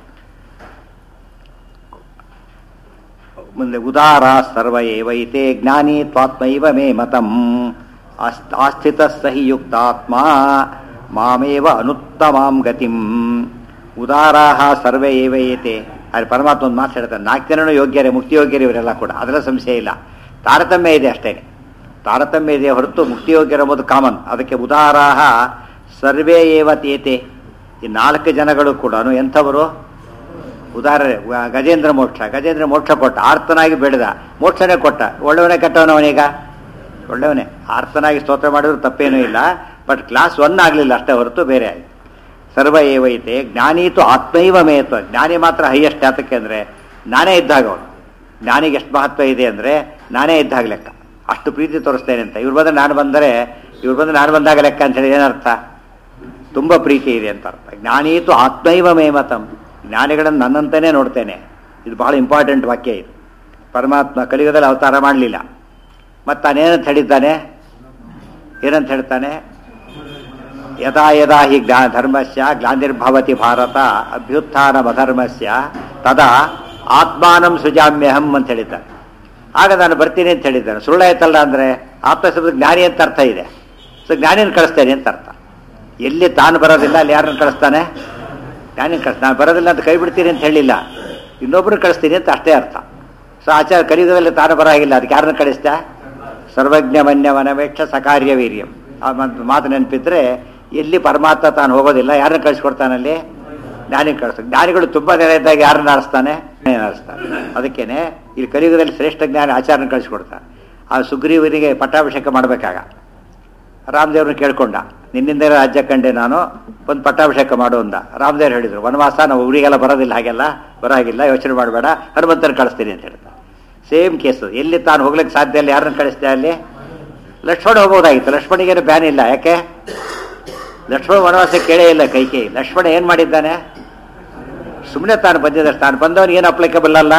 ಮುಂದೆ ಉದಾರ ಸರ್ವ ಏವೈತೆ ಜ್ಞಾನಿ ತ್ವಾತ್ಮೈವ ಮೇ ಮತಂ ಆಸ್ಥಿತ ಸಹಿ ಯುಕ್ತಾತ್ಮ ಮಾಮೇವ ಅನುತ್ತಮಾಂ ಗತಿಂ. ಉದಾರಾಹ ಸರ್ವೇ ಏವೈತೆ. ಅಲ್ಲಿ ಪರಮಾತ್ಮ ಒಂದು ಮಾತು ಹೇಳ್ತಾನೆ, ನಾಲ್ಕು ಜನನು ಯೋಗ್ಯರೇ, ಮುಕ್ತಿ ಯೋಗ್ಯರು ಇವರೆಲ್ಲ ಕೂಡ, ಅದರ ಸಂಶಯ ಇಲ್ಲ. ತಾರತಮ್ಯ ಇದೆ ಅಷ್ಟೇ, ತಾರತಮ್ಯ ಇದೆ ಹೊರತು ಮುಕ್ತಿ ಯೋಗ್ಯರು ಎಂಬುದು ಕಾಮನ್. ಅದಕ್ಕೆ ಉದಾರಾಹ ಸರ್ವೇ ಏವ ತೇತೆ. ಈ ನಾಲ್ಕು ಜನಗಳು ಕೂಡ ಎಂಥವರು? ಉದಾಹರಣೆ ಗಜೇಂದ್ರ ಮೋಕ್ಷ. ಗಜೇಂದ್ರ ಮೋಕ್ಷ ಕೊಟ್ಟ, ಆರ್ತನಾಗಿ ಬೆಳೆದ, ಮೋಕ್ಷನೇ ಕೊಟ್ಟ. ಒಳ್ಳೆಯವನೇ ಕೆಟ್ಟವನವನೀಗ? ಒಳ್ಳೆಯವನೇ. ಆರ್ತನಾಗಿ ಸ್ತೋತ್ರ ಮಾಡಿದ್ರು ತಪ್ಪೇನೂ ಇಲ್ಲ, ಬಟ್ ಕ್ಲಾಸ್ ಒನ್ ಆಗಲಿಲ್ಲ ಅಷ್ಟೇ ಹೊರತು ಬೇರೆ ಆಯಿತು. ಸರ್ವ ಏವೈತೆ ಜ್ಞಾನೀತು ಆತ್ಮೈವ ಮೇತ್ವ. ಜ್ಞಾನಿ ಮಾತ್ರ ಹೈಯೆಸ್ಟ್. ಯಾತಕ್ಕೆ ಅಂದರೆ ನಾನೇ ಇದ್ದಾಗ ಅವನು. ಜ್ಞಾನಿಗೆ ಎಷ್ಟು ಮಹತ್ವ ಇದೆ ಅಂದರೆ ನಾನೇ ಇದ್ದಾಗ ಲೆಕ್ಕ, ಅಷ್ಟು ಪ್ರೀತಿ ತೋರಿಸ್ತೇನೆ ಅಂತ. ಇವ್ರು ಬಂದರೆ ನಾನು ಬಂದರೆ ಇವ್ರು ಬಂದರೆ ನಾನು ಬಂದಾಗ ಲೆಕ್ಕ ಅಂತೇಳಿ ಏನರ್ಥ? ತುಂಬ ಪ್ರೀತಿ ಇದೆ ಅಂತ ಅರ್ಥ. ಜ್ಞಾನೀತು ಆತ್ಮೈವ ಮೇ ಮತಂ. ಜ್ಞಾನಿಗಳನ್ನು ನನ್ನಂತನೇ ನೋಡ್ತೇನೆ. ಇದು ಬಹಳ ಇಂಪಾರ್ಟೆಂಟ್ ವಾಕ್ಯ ಇದು. ಪರಮಾತ್ಮ ಕಲಿಯುಗದಲ್ಲಿ ಅವತಾರ ಮಾಡಲಿಲ್ಲ, ಮತ್ತು ತಾನೇನಂತ ಹೇಳಿದ್ದಾನೆ? ಏನಂತ ಹೇಳ್ತಾನೆ? ಯದಾ ಯದಾ ಹಿ ಜ್ಞಾ ಧರ್ಮಸ್ಯ ಗ್ಲಾನಿರ್ಭವತಿ ಭಾರತ ಅಭ್ಯುತ್ಥಾನಮಧರ್ಮಸ್ಯ ತದಾ ಆತ್ಮಾನಂ ಸೃಜಾಮ್ಯಹಂ ಅಂತ ಹೇಳಿದ್ದಾನೆ. ಆಗ ನಾನು ಬರ್ತೀನಿ ಅಂತ ಹೇಳಿದ್ದಾನೆ. ಸುಳ್ಳಾಯ್ತಲ್ಲ ಅಂದರೆ ಆತ್ಮಶಬ್ದ ಜ್ಞಾನಿ ಅಂತ ಅರ್ಥ ಇದೆ. ಸೊ ಜ್ಞಾನಿನ ಕಳಿಸ್ತೇನೆ ಅಂತ ಅರ್ಥ. ಎಲ್ಲಿ ತಾನು ಬರೋದಿಲ್ಲ ಅಲ್ಲಿ ಯಾರನ್ನು ಕಳಿಸ್ತಾನೆ? ಜ್ಞಾನಿನ ಕಳಿಸ್. ನಾನು ಬರೋದಿಲ್ಲ ಅಂತ ಕೈ ಬಿಡ್ತೀನಿ ಅಂತ ಹೇಳಿಲ್ಲ, ಇನ್ನೊಬ್ಬರು ಕಳಿಸ್ತೀನಿ ಅಂತ ಅಷ್ಟೇ ಅರ್ಥ. ಸೊ ಆಚಾರ ಕಲಿಯುಗದಲ್ಲಿ ತಾನು ಬರಾಗಿಲ್ಲ, ಅದಕ್ಕೆ ಯಾರನ್ನ ಕಳಿಸ್ತಾ? ಸರ್ವಜ್ಞ ಮನ್ಯವನವೇಕ್ಷ ಸಕಾರ್ಯ ವೀರ್ಯಂ. ಆ ಮಾತು ನೆನಪಿದ್ರೆ ಎಲ್ಲಿ ಪರಮಾತ್ಮ ತಾನು ಹೋಗೋದಿಲ್ಲ, ಯಾರನ್ನ ಕಳಿಸ್ಕೊಡ್ತಾನಲ್ಲಿ? ಜ್ಞಾನಿ ಕಳಿಸ್ತಾನೆ. ಜ್ಞಾನಿಗಳು ತುಂಬ ಜನ ಇದ್ದಾಗ ಯಾರನ್ನ ಆರಿಸ್ತಾನೆ? ಆರಿಸ್ತಾನೆ. ಅದಕ್ಕೇನೆ ಇಲ್ಲಿ ಕಲಿಯುಗದಲ್ಲಿ ಶ್ರೇಷ್ಠ ಜ್ಞಾನಿ ಆಚಾರ್ಯನ ಕಳಿಸ್ಕೊಡ್ತಾನೆ. ಆ ಸುಗ್ರೀವನಿಗೆ ಪಟ್ಟಾಭಿಷೇಕ ಮಾಡಬೇಕಾಗ ರಾಮದೇವ್ರನ್ನ ಕೇಳ್ಕೊಂಡ, ನಿನ್ನಿಂದ ರಾಜ್ಯ ಕಂಡೆ ನಾನು, ಒಂದು ಪಟ್ಟಾಭಿಷೇಕ ಮಾಡು ಅಂದ. ರಾಮದೇವ್ರು ಹೇಳಿದರು, ವನವಾಸ ನಾವು ಊರಿಗೆಲ್ಲ ಬರೋದಿಲ್ಲ, ಹಾಗೆಲ್ಲ ಬರೋಗಿಲ್ಲ, ಯೋಚನೆ ಮಾಡಬೇಡ, ಹನುಮಂತನ ಕಳಿಸ್ತೀನಿ ಅಂತ ಹೇಳ್ತಾರೆ. Same case. ಎಲ್ಲಿ ತಾನು ಹೋಗ್ಲಿಕ್ಕೆ ಸಾಧ್ಯ ಇಲ್ಲ, ಯಾರನ್ನ ಕಳಿಸ್ತೆ ಅಲ್ಲಿ? ಲಕ್ಷ್ಮಣ ಹೋಗ್ಬೋದಾಗಿತ್ತು. ಲಕ್ಷ್ಮಣಿಗೇನು ಬ್ಯಾನ್ ಇಲ್ಲ. ಯಾಕೆ? ಲಕ್ಷ್ಮಣ ವನವಾಸ ಕೇಳೇ ಇಲ್ಲ ಕೈಕೇಯಿ. ಲಕ್ಷ್ಮಣ ಏನು ಮಾಡಿದ್ದಾನೆ? ಸುಮ್ಮನೆ ತಾನು ಬಂದಿದ್ದಾರೆ. ತಾನು ಬಂದವನಿಗೆ ಏನು ಅಪ್ಲಿಕಬಲ್ ಅಲ್ಲ?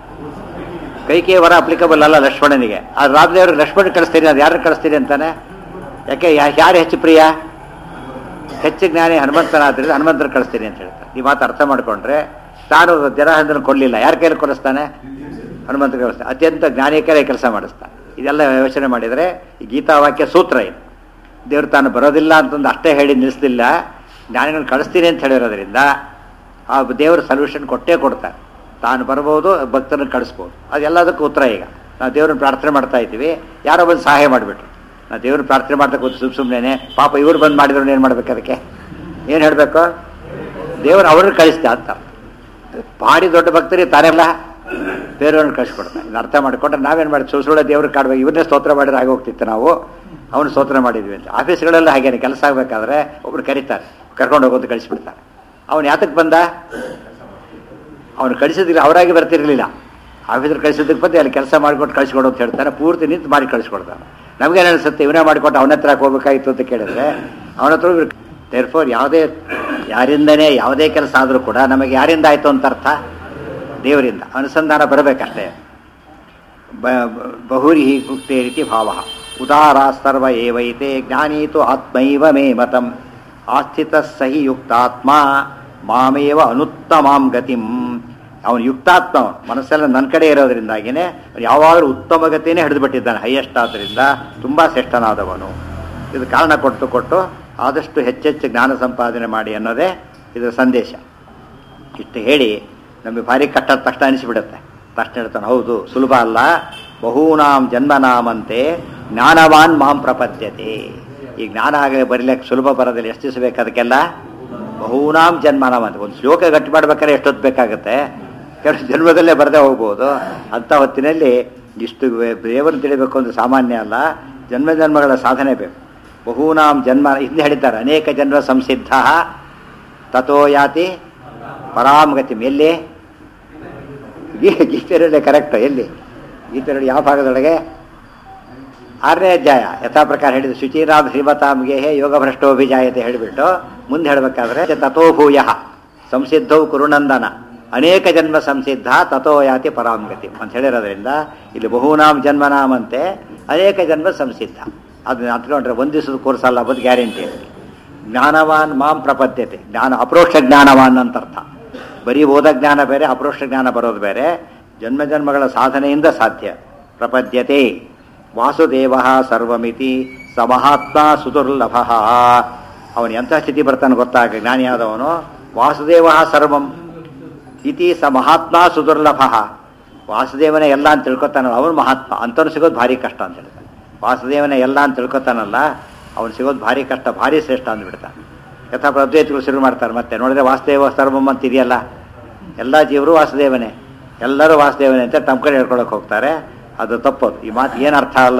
ಕೈಕೇಯಿ ವರ ಅಪ್ಲಿಕಬಲ್ ಅಲ್ಲ ಲಕ್ಷ್ಮಣನಿಗೆ. ಆ ರಾಮದೇವ್ರಿಗೆ ಲಕ್ಷ್ಮಣ ಕಳಿಸ್ತೀನಿ, ಅದು ಯಾರನ್ನ ಕಳಿಸ್ತೀನಿ ಅಂತಾನೆ? ಯಾಕೆ? ಯಾರು ಹೆಚ್ಚು ಪ್ರಿಯ? ಹೆಚ್ಚು ಜ್ಞಾನಿ ಹನುಮಂತನಾದ್ರಿಂದ ಹನುಮಂತನ ಕಳಿಸ್ತೀನಿ ಅಂತ ಹೇಳ್ತಾರೆ. ಈ ಮಾತು ಅರ್ಥ ಮಾಡಿಕೊಂಡ್ರೆ ತಾನು ಜರಾಸಂಧನ ಕೊಡಲಿಲ್ಲ, ಯಾರ ಕೈಯಲ್ಲಿ ಕೊಡಿಸ್ತಾನೆ? ಹನುಮಂತ ಕಳಿಸ್ತಾನೆ. ಅತ್ಯಂತ ಜ್ಞಾನಿಕರೇ ಕೆಲಸ ಮಾಡಿಸ್ತಾನೆ. ಇದೆಲ್ಲ ಯೋಚನೆ ಮಾಡಿದರೆ ಈ ಗೀತಾವಾಕ್ಯ ಸೂತ್ರ ಇದು. ದೇವ್ರು ತಾನು ಬರೋದಿಲ್ಲ ಅಂತಂದು ಅಷ್ಟೇ ಹೇಳಿ ನಿಲ್ಲಿಸಲಿಲ್ಲ, ಜ್ಞಾನಿಗಳನ್ನ ಕಳಿಸ್ತೀನಿ ಅಂತ ಹೇಳಿರೋದ್ರಿಂದ ಆ ದೇವರು ಸೊಲ್ಯೂಷನ್ ಕೊಟ್ಟೇ ಕೊಡ್ತಾರೆ. ತಾನು ಬರ್ಬೋದು, ಭಕ್ತರನ್ನು ಕಳಿಸ್ಬೋದು. ಅದೆಲ್ಲದಕ್ಕೂ ಉತ್ತರ. ಈಗ ನಾವು ದೇವ್ರನ್ನ ಪ್ರಾರ್ಥನೆ ಮಾಡ್ತಾ ಇದ್ದೀವಿ, ಯಾರೋ ಬಂದು ಸಹಾಯ ಮಾಡಿಬಿಟ್ರು. ನಾವು ದೇವ್ರನ್ನ ಪ್ರಾರ್ಥನೆ ಮಾಡ್ತಾ ಕೂತು ಸುಮ್ಮ ಸುಮ್ಮನೆ ಪಾಪ ಇವ್ರು ಬಂದು ಮಾಡಿದ್ರು ಏನು ಮಾಡ್ಬೇಕು? ಅದಕ್ಕೆ ಏನು ಹೇಳಬೇಕು? ದೇವರು ಅವ್ರನ್ನ ಕಳಿಸ್ತಾ ಅಂತ. ಭಾರಿ ದೊಡ್ಡ ಭಕ್ತರಿಗೆ ತಾನೆಲ್ಲ ಬೇರೆಯವ್ರನ್ನ ಕಳಿಸ್ಕೊಡ್ತಾರೆ. ಇದು ಅರ್ಥ ಮಾಡಿಕೊಂಡ್ರೆ ನಾವೇನು ಮಾಡಿ ಸುಳ್ಳು ಸುಳ್ಳು ದೇವ್ರಿಗೆ ಕಾಡ್ಬೇಕು. ಇವನ್ನೇ ಸ್ತೋತ್ರ ಮಾಡಿದ್ರೆ ಆಗಿ ಹೋಗ್ತಿತ್ತು, ನಾವು ಅವನು ಸ್ತೋತ್ರ ಮಾಡಿದ್ವಿ ಅಂತ. ಆಫೀಸ್ಗಳೆಲ್ಲ ಹಾಗೇನೆ, ಕೆಲಸ ಆಗಬೇಕಾದ್ರೆ ಒಬ್ರು ಕರೀತಾರೆ, ಕರ್ಕೊಂಡು ಹೋಗೋದು ಕಳಿಸ್ಬಿಡ್ತಾರೆ. ಅವನು ಯಾತಕ್ಕೆ ಬಂದ? ಅವನು ಕಳಿಸಿದ್ರೆ ಅವರಾಗಿ ಬರ್ತಿರ್ಲಿಲ್ಲ, ಆಫೀಸರ್ ಕಳಿಸೋದಕ್ಕೆ ಬಂದು ಅಲ್ಲಿ ಕೆಲಸ ಮಾಡಿಕೊಟ್ಟು ಕಳಿಸ್ಕೊಡು ಅಂತ ಹೇಳ್ತಾರೆ. ಪೂರ್ತಿ ನಿಂತು ಮಾಡಿ ಕಳಿಸ್ಕೊಡ್ತಾನೆ. ನಮಗೇನು ಅನಿಸುತ್ತೆ, ಇವನೇ ಮಾಡಿಕೊಟ್ಟು ಅವನ ಹತ್ರ ಹೋಗ್ಬೇಕಾಗಿತ್ತು ಅಂತ ಕೇಳಿದ್ರೆ ಅವನ ಹತ್ರ ದೇರ್ಫೋರ್ ಯಾವುದೇ ಯಾರಿಂದನೇ ಯಾವುದೇ ಕೆಲಸ ಆದರೂ ಕೂಡ ನಮಗೆ ಯಾರಿಂದ ಆಯಿತು ಅಂತ ಅರ್ಥ? ದೇವರಿಂದ ಅನುಸಂಧಾನ ಬರಬೇಕಷ್ಟೇ. ಬಹುರಿ ಉಕ್ತೇ ರೀತಿ ಭಾವ. ಉದಾರ ಸರ್ವ ಏವೈತೆ ಜ್ಞಾನೀತು ಆತ್ಮೈವ ಮೇ ಮತಂ ಆಸ್ಥಿತ ಸಹಿ ಯುಕ್ತಾತ್ಮ ಮಾಮೇವ ಅನುತ್ತಮಾಂ ಗತಿಂ. ಅವನು ಯುಕ್ತಾತ್ಮ, ಮನಸ್ಸೆಲ್ಲ ನನ್ನ ಕಡೆ ಇರೋದ್ರಿಂದಾಗಿಯೇ ಯಾವಾಗಲೂ ಉತ್ತಮ ಗತಿಯೇ ಹಿಡಿದುಬಿಟ್ಟಿದ್ದಾನೆ. ಹೈಯೆಸ್ಟ್ ಆದ್ದರಿಂದ ತುಂಬ ಶ್ರೇಷ್ಠನಾದವನು. ಇದು ಕಾರಣ ಕೊಟ್ಟು ಕೊಟ್ಟು ಆದಷ್ಟು ಹೆಚ್ಚೆಚ್ಚು ಜ್ಞಾನ ಸಂಪಾದನೆ ಮಾಡಿ ಅನ್ನೋದೇ ಇದರ ಸಂದೇಶ. ಇಷ್ಟು ಹೇಳಿ ನಮಗೆ ಭಾರಿ ಕಷ್ಟ ತಕ್ಷಣ ಅನಿಸಿಬಿಡುತ್ತೆ. ತಕ್ಷಣ ಹೇಳ್ತಾನೆ, ಹೌದು ಸುಲಭ ಅಲ್ಲ, ಬಹೂನಾಂ ಜನ್ಮನಾಮಂತೆ ಜ್ಞಾನವಾನ್ ಮಾಂ ಪ್ರಪದ್ಯತೆ. ಈ ಜ್ಞಾನ ಆಗಲಿ ಬರೀಲಿಕ್ಕೆ ಸುಲಭ ಬರೋದಿಲ್ಲ, ಎಷ್ಟು ದಿವಸ ಬೇಕು ಅದಕ್ಕೆಲ್ಲ? ಬಹೂನಾಂ ಜನ್ಮನಾಮ ಅಂತ ಒಂದು ಶ್ಲೋಕ ಗಟ್ಟಿ ಮಾಡ್ಬೇಕಾದ್ರೆ ಎಷ್ಟೊತ್ತು ಬೇಕಾಗುತ್ತೆ? ಕೆಲವು ಜನ್ಮದಲ್ಲೇ ಬರದೇ ಹೋಗ್ಬೋದು. ಅಂಥ ಹೊತ್ತಿನಲ್ಲಿ ಇಷ್ಟು ದೇವರನ್ನು ತಿಳಿಬೇಕು ಅಂದ್ರೆ ಸಾಮಾನ್ಯ ಅಲ್ಲ, ಜನ್ಮ ಜನ್ಮಗಳ ಸಾಧನೆ ಬೇಕು. ಬಹೂನಾಂ ಜನ್ಮ ಹಿಂದೆ ಹೇಳಿದ್ದಾರೆ, ಅನೇಕ ಜನ್ಮ ಸಂಸಿದ್ಧ ತಥೋ ಯಾತಿ ಪರಾಮಗತಿ. ಎಲ್ಲಿ? ಗೀತೆರಳ್ಳಿ ಕರೆಕ್ಟ್. ಎಲ್ಲಿ ಗೀತೆರಳ್ಳಿ ಯಾವ ಭಾಗದೊಳಗೆ? ಆರನೇ ಅಧ್ಯಾಯ ಯಥಾ ಪ್ರಕಾರ ಹೇಳಿದ್ರು. ಶುಚಿರಾಮ್ ಶ್ರೀಮತಾಂಗೆ ಯೋಗ ಭ್ರಷ್ಟೋಭಿಜಾಯತೆ ಹೇಳಿಬಿಟ್ಟು ಮುಂದೆ ಹೇಳಬೇಕಾದ್ರೆ ತಥೋಭೂಯ ಸಂಸಿದ್ಧವು ಕುರುನಂದನ ಅನೇಕ ಜನ್ಮ ಸಂಸಿದ್ಧ ತಥೋ ಯಾತಿ ಪರಾಮಗತಿ ಅಂತ ಹೇಳಿರೋದ್ರಿಂದ ಇಲ್ಲಿ ಬಹೂನಾಂ ಜನ್ಮನಾಮಂತೆ ಅನೇಕ ಜನ್ಮ ಸಂಸಿದ್ಧ. ಅದನ್ನ ಹತ್ಕೊಂಡ್ರೆ ಒಂದು ದಿವಸದ ಕೋರ್ಸ್ ಅಲ್ಲ, ಬಂದು ಗ್ಯಾರಂಟಿ. ಜ್ಞಾನವಾನ್ ಮಾಂ ಪ್ರಪದ್ಯತೆ, ಜ್ಞಾನ ಅಪರೋಕ್ಷ ಜ್ಞಾನವಾನ್ ಅಂತ ಅರ್ಥ. ಬರೀ ಓದ ಜ್ಞಾನ ಬೇರೆ, ಅಪರೋಕ್ಷ ಜ್ಞಾನ ಬರೋದು ಬೇರೆ. ಜನ್ಮ ಜನ್ಮಗಳ ಸಾಧನೆಯಿಂದ ಸಾಧ್ಯ. ಪ್ರಪದ್ಯತೆ ವಾಸುದೇವ ಸರ್ವಮಿತಿ ಸ ಮಹಾತ್ಮ ಸುದುರ್ಲಭ. ಅವನು ಎಂಥ ಸ್ಥಿತಿ ಬರ್ತಾನೆ ಗೊತ್ತಾಗ, ಜ್ಞಾನಿಯಾದವನು ವಾಸುದೇವ ಸರ್ವಂ ಇತಿ ಸ ಮಹಾತ್ಮ ಸುದುರ್ಲಭ. ವಾಸುದೇವನೇ ಎಲ್ಲ ಅಂತ ತಿಳ್ಕೊತಾನಲ್ಲ ಅವನು ಮಹಾತ್ಮ. ಅಂಥವ್ನು ಸಿಗೋದು ಭಾರಿ ಕಷ್ಟ ಅಂತ ಹೇಳ್ತಾನೆ. ವಾಸುದೇವನೇ ಎಲ್ಲ ಅಂತ ತಿಳ್ಕೊತಾನಲ್ಲ ಅವನು ಸಿಗೋದು ಭಾರಿ ಕಷ್ಟ, ಭಾರಿ ಶ್ರೇಷ್ಠ ಅಂದ್ಬಿಡ್ತಾನೆ. ಯಥಾ ಅದ್ವೈತಗಳು ಶುರು ಮಾಡ್ತಾರೆ ಮತ್ತೆ ನೋಡಿದ್ರೆ ವಾಸುದೇವ ಸರ್ವಂ ಅಂತ ಇದೆಯಲ್ಲ, ಎಲ್ಲ ಜೀವರು ವಾಸುದೇವನೇ, ಎಲ್ಲರೂ ವಾಸುದೇವನೇ ಅಂತ ತಮ್ಮ ಕಡೆ ಹೇಳ್ಕೊಳಕ್ಕೆ ಹೋಗ್ತಾರೆ. ಅದು ತಪ್ಪೋದು. ಈ ಮಾತು ಏನು ಅರ್ಥ ಅಲ್ಲ,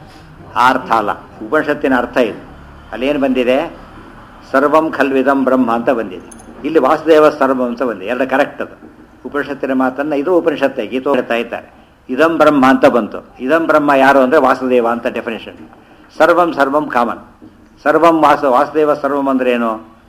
ಆ ಅರ್ಥ ಅಲ್ಲ. ಉಪನಿಷತ್ತಿನ ಅರ್ಥ ಇದು. ಅಲ್ಲೇನು ಬಂದಿದೆ? ಸರ್ವಂ ಖಲ್ವಿದಂ ಬ್ರಹ್ಮ ಅಂತ ಬಂದಿದೆ. ಇಲ್ಲಿ ವಾಸುದೇವ ಸರ್ವಂ ಅಂತ ಬಂದಿದೆ. ಎರಡು ಕರೆಕ್ಟ್ ಅದು. ಉಪನಿಷತ್ತಿನ ಮಾತನ್ನು ಇದು ಉಪನಿಷತ್ತೆ ಗೀತೋ ಹೇಳ್ತಾ ಇದ್ದಾರೆ. ಇದಂ ಬ್ರಹ್ಮ ಅಂತ ಬಂತು. ಇದಂ ಬ್ರಹ್ಮ ಯಾರು ಅಂದರೆ ವಾಸುದೇವ ಅಂತ ಡೆಫಿನೇಷನ್. ಸರ್ವಂ ಸರ್ವಂ ಕಾಮನ್. ಸರ್ವಂ ವಾಸ ವಾಸುದೇವ ಸರ್ವಂ ಅಂದ್ರೆ ಏನು?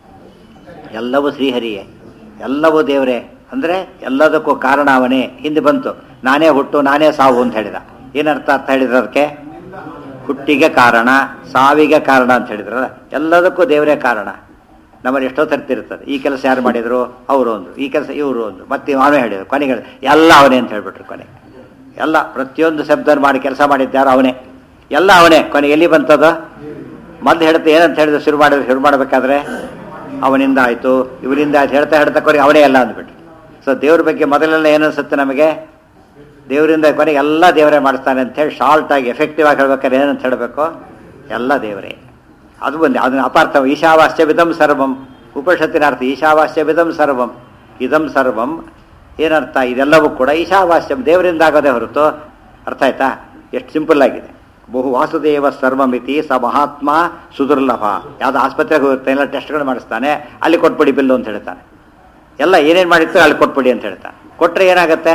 ಎಲ್ಲವೂ ಶ್ರೀಹರಿಯೇ, ಎಲ್ಲವೂ ದೇವರೇ. ಅಂದರೆ ಎಲ್ಲದಕ್ಕೂ ಕಾರಣ ಅವನೇ. ಹಿಂದೆ ಬಂತು ನಾನೇ ಹುಟ್ಟು ನಾನೇ ಸಾವು ಅಂತ ಹೇಳಿದ. ಏನರ್ಥ ಅರ್ಥ ಹೇಳಿದ್ರೆ ಅದಕ್ಕೆ? ಹುಟ್ಟಿಗೆ ಕಾರಣ, ಸಾವಿಗೆ ಕಾರಣ ಅಂತ ಹೇಳಿದ್ರಲ್ಲ. ಎಲ್ಲದಕ್ಕೂ ದೇವರೇ ಕಾರಣ. ನಮ್ಮಲ್ಲಿ ಎಷ್ಟೋ ತರ್ತಿರ್ತದೆ. ಈ ಕೆಲಸ ಯಾರು ಮಾಡಿದ್ರು? ಅವರು ಒಂದು, ಈ ಕೆಲಸ ಇವರು ಒಂದು, ಮತ್ತೆ ಅವನೇ ಹೇಳಿದ್ರು. ಕೊನೆಗೆ ಎಲ್ಲ ಅವನೇ ಅಂತ ಹೇಳ್ಬಿಟ್ರು. ಕೊನೆಗೆ ಎಲ್ಲ ಪ್ರತಿಯೊಂದು ಶಬ್ದ ಮಾಡಿ ಕೆಲಸ ಮಾಡಿದ್ದಾರೋ ಅವನೇ, ಎಲ್ಲ ಅವನೇ. ಕೊನೆಗೆ ಎಲ್ಲಿ ಬಂತದು? ಮೊದಲು ಹೇಳ್ತಾ ಏನಂತ ಹೇಳಿದ್ರು? ಶುರು ಮಾಡಿದ್ರೆ ಶುರು ಮಾಡಬೇಕಾದ್ರೆ ಅವನಿಂದ ಆಯಿತು, ಇವರಿಂದ ಆಯ್ತು, ಹೇಳ್ತಾ ಹೇಳ್ತಾ ಕೊನೆಗೆ ಅವನೇ ಎಲ್ಲ ಅಂದ್ಬಿಟ್ಟು. ಸೊ ದೇವ್ರ ಬಗ್ಗೆ ಮೊದಲೆಲ್ಲ ಏನು ಅನಿಸುತ್ತೆ ನಮಗೆ? ದೇವರಿಂದ ಕೊನೆಗೆ ಎಲ್ಲ ದೇವರೇ ಮಾಡಿಸ್ತಾನೆ ಅಂತೇಳಿ ಶಾರ್ಟಾಗಿ ಎಫೆಕ್ಟಿವ್ ಆಗಿ ಹೇಳ್ಬೇಕಾದ್ರೆ ಏನಂತ ಹೇಳಬೇಕು? ಎಲ್ಲ ದೇವರೇ. ಅದು ಬಂದು ಅದನ್ನು ಅಪಾರ್ಥ. ಈಶಾವಾಸ್ಯವಿದಂ ಸರ್ವಂ, ಉಪನಿಷತ್ತಿನ ಅರ್ಥ ಈಶಾವಾಸ್ಯವಿದಂ ಸರ್ವಂ. ಇದಂ ಸರ್ವಂ ಏನರ್ಥ? ಇದೆಲ್ಲವೂ ಕೂಡ ಈಶಾವಾಸ್ಯಂ, ದೇವರಿಂದ ಆಗೋದೇ ಹೊರತು. ಅರ್ಥ ಆಯ್ತಾ? ಎಷ್ಟು ಸಿಂಪಲ್ ಆಗಿದೆ. ಬಹು ವಾಸುದೇವ ಸರ್ವಮಿತಿ ಸ ಮಹಾತ್ಮ ಸುದುರ್ಲಭ. ಯಾವುದೋ ಆಸ್ಪತ್ರೆಗೆ ಹೋಗುತ್ತೆ, ಎಲ್ಲ ಟೆಸ್ಟ್ಗಳು ಮಾಡಿಸ್ತಾನೆ, ಅಲ್ಲಿ ಕೊಟ್ಬಿಡಿ ಬಿಲ್ಲು ಅಂತ ಹೇಳ್ತಾನೆ. ಎಲ್ಲ ಏನೇನು ಮಾಡಿರ್ತಾರೆ ಅಲ್ಲಿ ಕೊಟ್ಬಿಡಿ ಅಂತ ಹೇಳ್ತಾನೆ. ಕೊಟ್ಟರೆ ಏನಾಗುತ್ತೆ?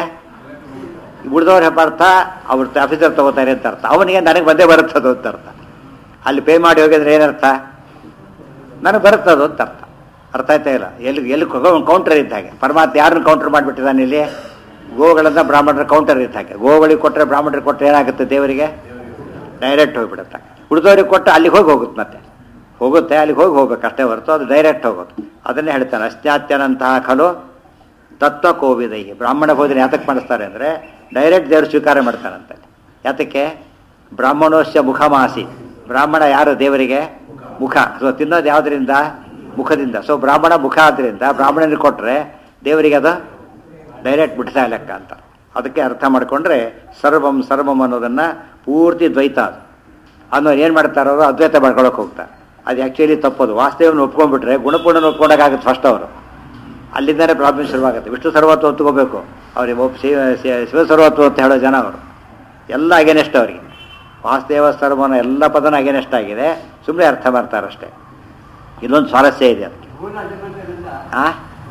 ಉಳಿದವ್ರ ಅರ್ಥ ಅವ್ರ ಆಫೀಸರ್ ತಗೋತಾರೆ ಅಂತ ಅರ್ಥ. ಅವನಿಗೆ ನನಗೆ ಬಂದೇ ಬರುತ್ತದು ಅಂತ ಅರ್ಥ. ಅಲ್ಲಿ ಪೇ ಮಾಡಿ ಹೋಗಿದ್ರೆ ಏನರ್ಥ? ನನಗೆ ಬರುತ್ತದು ಅಂತ ಅರ್ಥ. ಅರ್ಥ ಆಯ್ತಾ ಇಲ್ಲ? ಎಲ್ಲಿ ಎಲ್ಲಿ ಕೌಂಟರ್ ಇದ್ದ ಹಾಗೆ ಪರಮಾತ್ಮ ಯಾರನ್ನು ಕೌಂಟರ್ ಮಾಡಿಬಿಟ್ಟಿದ್ದಾನೆ ಇಲ್ಲಿ? ಗೋಗಳನ್ನ ಬ್ರಾಹ್ಮಣರ ಕೌಂಟರ್ ಇದ್ದ ಹಾಗೆ. ಗೋಗಳಿಗೆ ಕೊಟ್ಟರೆ ಬ್ರಾಹ್ಮಣರಿಗೆ ಕೊಟ್ಟರೆ ಏನಾಗುತ್ತೆ? ದೇವರಿಗೆ ಡೈರೆಕ್ಟ್ ಹೋಗಿಬಿಡುತ್ತೆ. ಉಳಿದವ್ರಿಗೆ ಕೊಟ್ಟು ಅಲ್ಲಿಗೆ ಹೋಗಿ ಹೋಗುತ್ತೆ, ಮತ್ತೆ ಹೋಗುತ್ತೆ, ಅಲ್ಲಿಗೆ ಹೋಗಿ ಹೋಗ್ಬೇಕು ಅಷ್ಟೇ ಹೊರತು ಅದು ಡೈರೆಕ್ಟ್ ಹೋಗೋದು. ಅದನ್ನೇ ಹೇಳ್ತಾನೆ, ಅಸ್ತ್ಯಾತ್ಯನಂತಹ ಖಲು ತತ್ವ ಕೋವಿದೈ. ಬ್ರಾಹ್ಮಣ ಭೋಜನ ಯಾತಕ್ಕೆ ಮಾಡಿಸ್ತಾರೆ ಅಂದರೆ ಡೈರೆಕ್ಟ್ ದೇವರು ಸ್ವೀಕಾರ ಮಾಡ್ತಾರಂತೆ. ಯಾತಕ್ಕೆ? ಬ್ರಾಹ್ಮಣೋಶ್ಯ ಮುಖಮಾಸಿ. ಬ್ರಾಹ್ಮಣ ಯಾರು ದೇವರಿಗೆ? ಮುಖ. ಸೊ ತಿನ್ನೋದು ಯಾವುದರಿಂದ? ಮುಖದಿಂದ. ಸೊ ಬ್ರಾಹ್ಮಣ ಮುಖ ಆದ್ದರಿಂದ ಬ್ರಾಹ್ಮಣನಿಗೆ ಕೊಟ್ಟರೆ ದೇವರಿಗೆ ಅದು ಡೈರೆಕ್ಟ್ ಬಿಡ್ತಾ ಲೆಕ್ಕ ಅಂತ. ಅದಕ್ಕೆ ಅರ್ಥ ಮಾಡಿಕೊಂಡ್ರೆ ಸರ್ವಂ ಸರ್ವಂ ಅನ್ನೋದನ್ನು ಪೂರ್ತಿ ದ್ವೈತ ಅದು. ಅನ್ನೋ ಏನು ಮಾಡ್ತಾರೋ ಅವರು ಅದ್ವೈತ ಮಾಡ್ಕೊಳಕ್ಕೆ ಹೋಗ್ತಾರೆ. ಅದು ಆ್ಯಕ್ಚುಲಿ ತಪ್ಪೋದು. ವಾಸ್ತವವನ್ನು ಒಪ್ಕೊಂಡ್ಬಿಟ್ರೆ ಗುಣಪೂರ್ಣ ಒಪ್ಕೊಂಡಾಗುತ್ತೆ ಫಸ್ಟ್ ಅವರು. ಅಲ್ಲಿಂದಲೇ ಪ್ರಾಬ್ಲಮ್ ಶುರುವಾಗುತ್ತೆ. ವಿಷ್ಣು ಸರ್ವತ್ವ ಒತ್ಕೋಬೇಕು ಅವ್ರಿಗೆ. ಒಪ್ ಶಿವ ಶಿವ ಸರ್ವತ್ವ ಅಂತ ಹೇಳೋ ಜನ ಅವರು ಎಲ್ಲ ಅಗೇನೆಸ್ಟ್ ಅವರಿಗೆ. ವಾಸುದೇವ ಸರ್ವನ ಎಲ್ಲ ಪದನ ಅಗೇನೆಸ್ಟ್ ಆಗಿದೆ. ಸುಮ್ಮನೆ ಅರ್ಥ ಮಾಡ್ತಾರಷ್ಟೇ. ಇಲ್ಲೊಂದು ಸ್ವಾರಸ್ಯ ಇದೆ ಅದಕ್ಕೆ. ಹಾಂ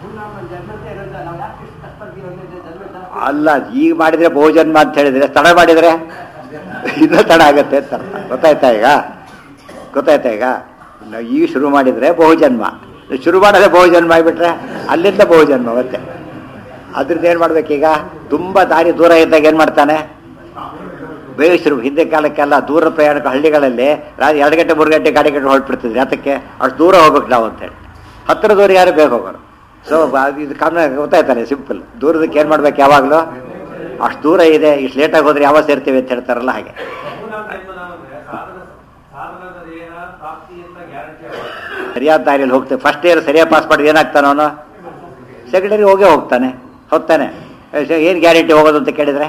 ಅಲ್ಲ, ಈಗ ಮಾಡಿದರೆ ಬಹುಜನ್ಮ ಅಂತ ಹೇಳಿದರೆ, ತಡ ಮಾಡಿದರೆ ಇನ್ನೂ ತಡ ಆಗುತ್ತೆ ಅಂತ ಅರ್ಥ. ಗೊತ್ತಾಯ್ತಾ ಈಗ? ಗೊತ್ತಾಯ್ತಾ ಈಗ? ನಾವು ಈಗ ಶುರು ಮಾಡಿದರೆ ಬಹುಜನ್ಮ, ಶುರು ಮಾಡೋದೇ ಬಹುಜನ್ಮ ಆಗಿಬಿಟ್ರೆ ಅಲ್ಲಿಂದ ಬಹುಜನ್ಮ ಮತ್ತೆ. ಅದ್ರದ್ದು ಏನು ಮಾಡ್ಬೇಕೀಗ? ತುಂಬ ದಾರಿ ದೂರ ಇದ್ದಾಗ ಏನು ಮಾಡ್ತಾನೆ? ಬೇಗ ಶುರು. ಹಿಂದೆ ಕಾಲಕ್ಕೆಲ್ಲ ದೂರ ಪ್ರಯಾಣ ಹಳ್ಳಿಗಳಲ್ಲಿ ರಾತ್ರಿ ಎರಡು ಗಂಟೆ ಮೂರು ಗಂಟೆ ಗಾಡಿ ಕಟ್ಟಿ ಹೊರಟ್ಬಿಡ್ತಿದ್ವಿ. ಅದಕ್ಕೆ ಅಷ್ಟು ದೂರ ಹೋಗ್ಬೇಕು ನಾವು ಅಂತೇಳಿ. ಹತ್ತಿರ ದೂರ ಯಾರು ಬೇಗ ಹೋಗೋರು. ಸೊ ಇದು ಕಾರಣ ಗೊತ್ತಾಯ್ತಾನೆ, ಸಿಂಪಲ್. ದೂರದಕ್ಕೆ ಏನು ಮಾಡ್ಬೇಕು? ಯಾವಾಗಲೂ ಅಷ್ಟು ದೂರ ಇದೆ, ಇಷ್ಟು ಲೇಟಾಗಿ ಹೋದ್ರೆ ಯಾವಾಗ ಸೇರ್ತೀವಿ ಅಂತ ಹೇಳ್ತಾರಲ್ಲ ಹಾಗೆ. ಸರಿಯಾದ ದಾರಿಯಲ್ಲಿ ಹೋಗ್ತೇವೆ. ಫಸ್ಟ್ ಇಯರ್ ಸರಿಯಾಗಿ ಪಾಸ್ ಮಾಡಿದ್ರೆ ಏನಾಗ್ತಾನೆ ಅವನು? ಸೆಕೆಂಡ್ ಇಯರ್ ಹೋಗೇ ಹೋಗ್ತಾನೆ. ಹೋಗ್ತಾನೆ. ಏನು ಗ್ಯಾರಂಟಿ ಹೋಗೋದು ಅಂತ ಕೇಳಿದರೆ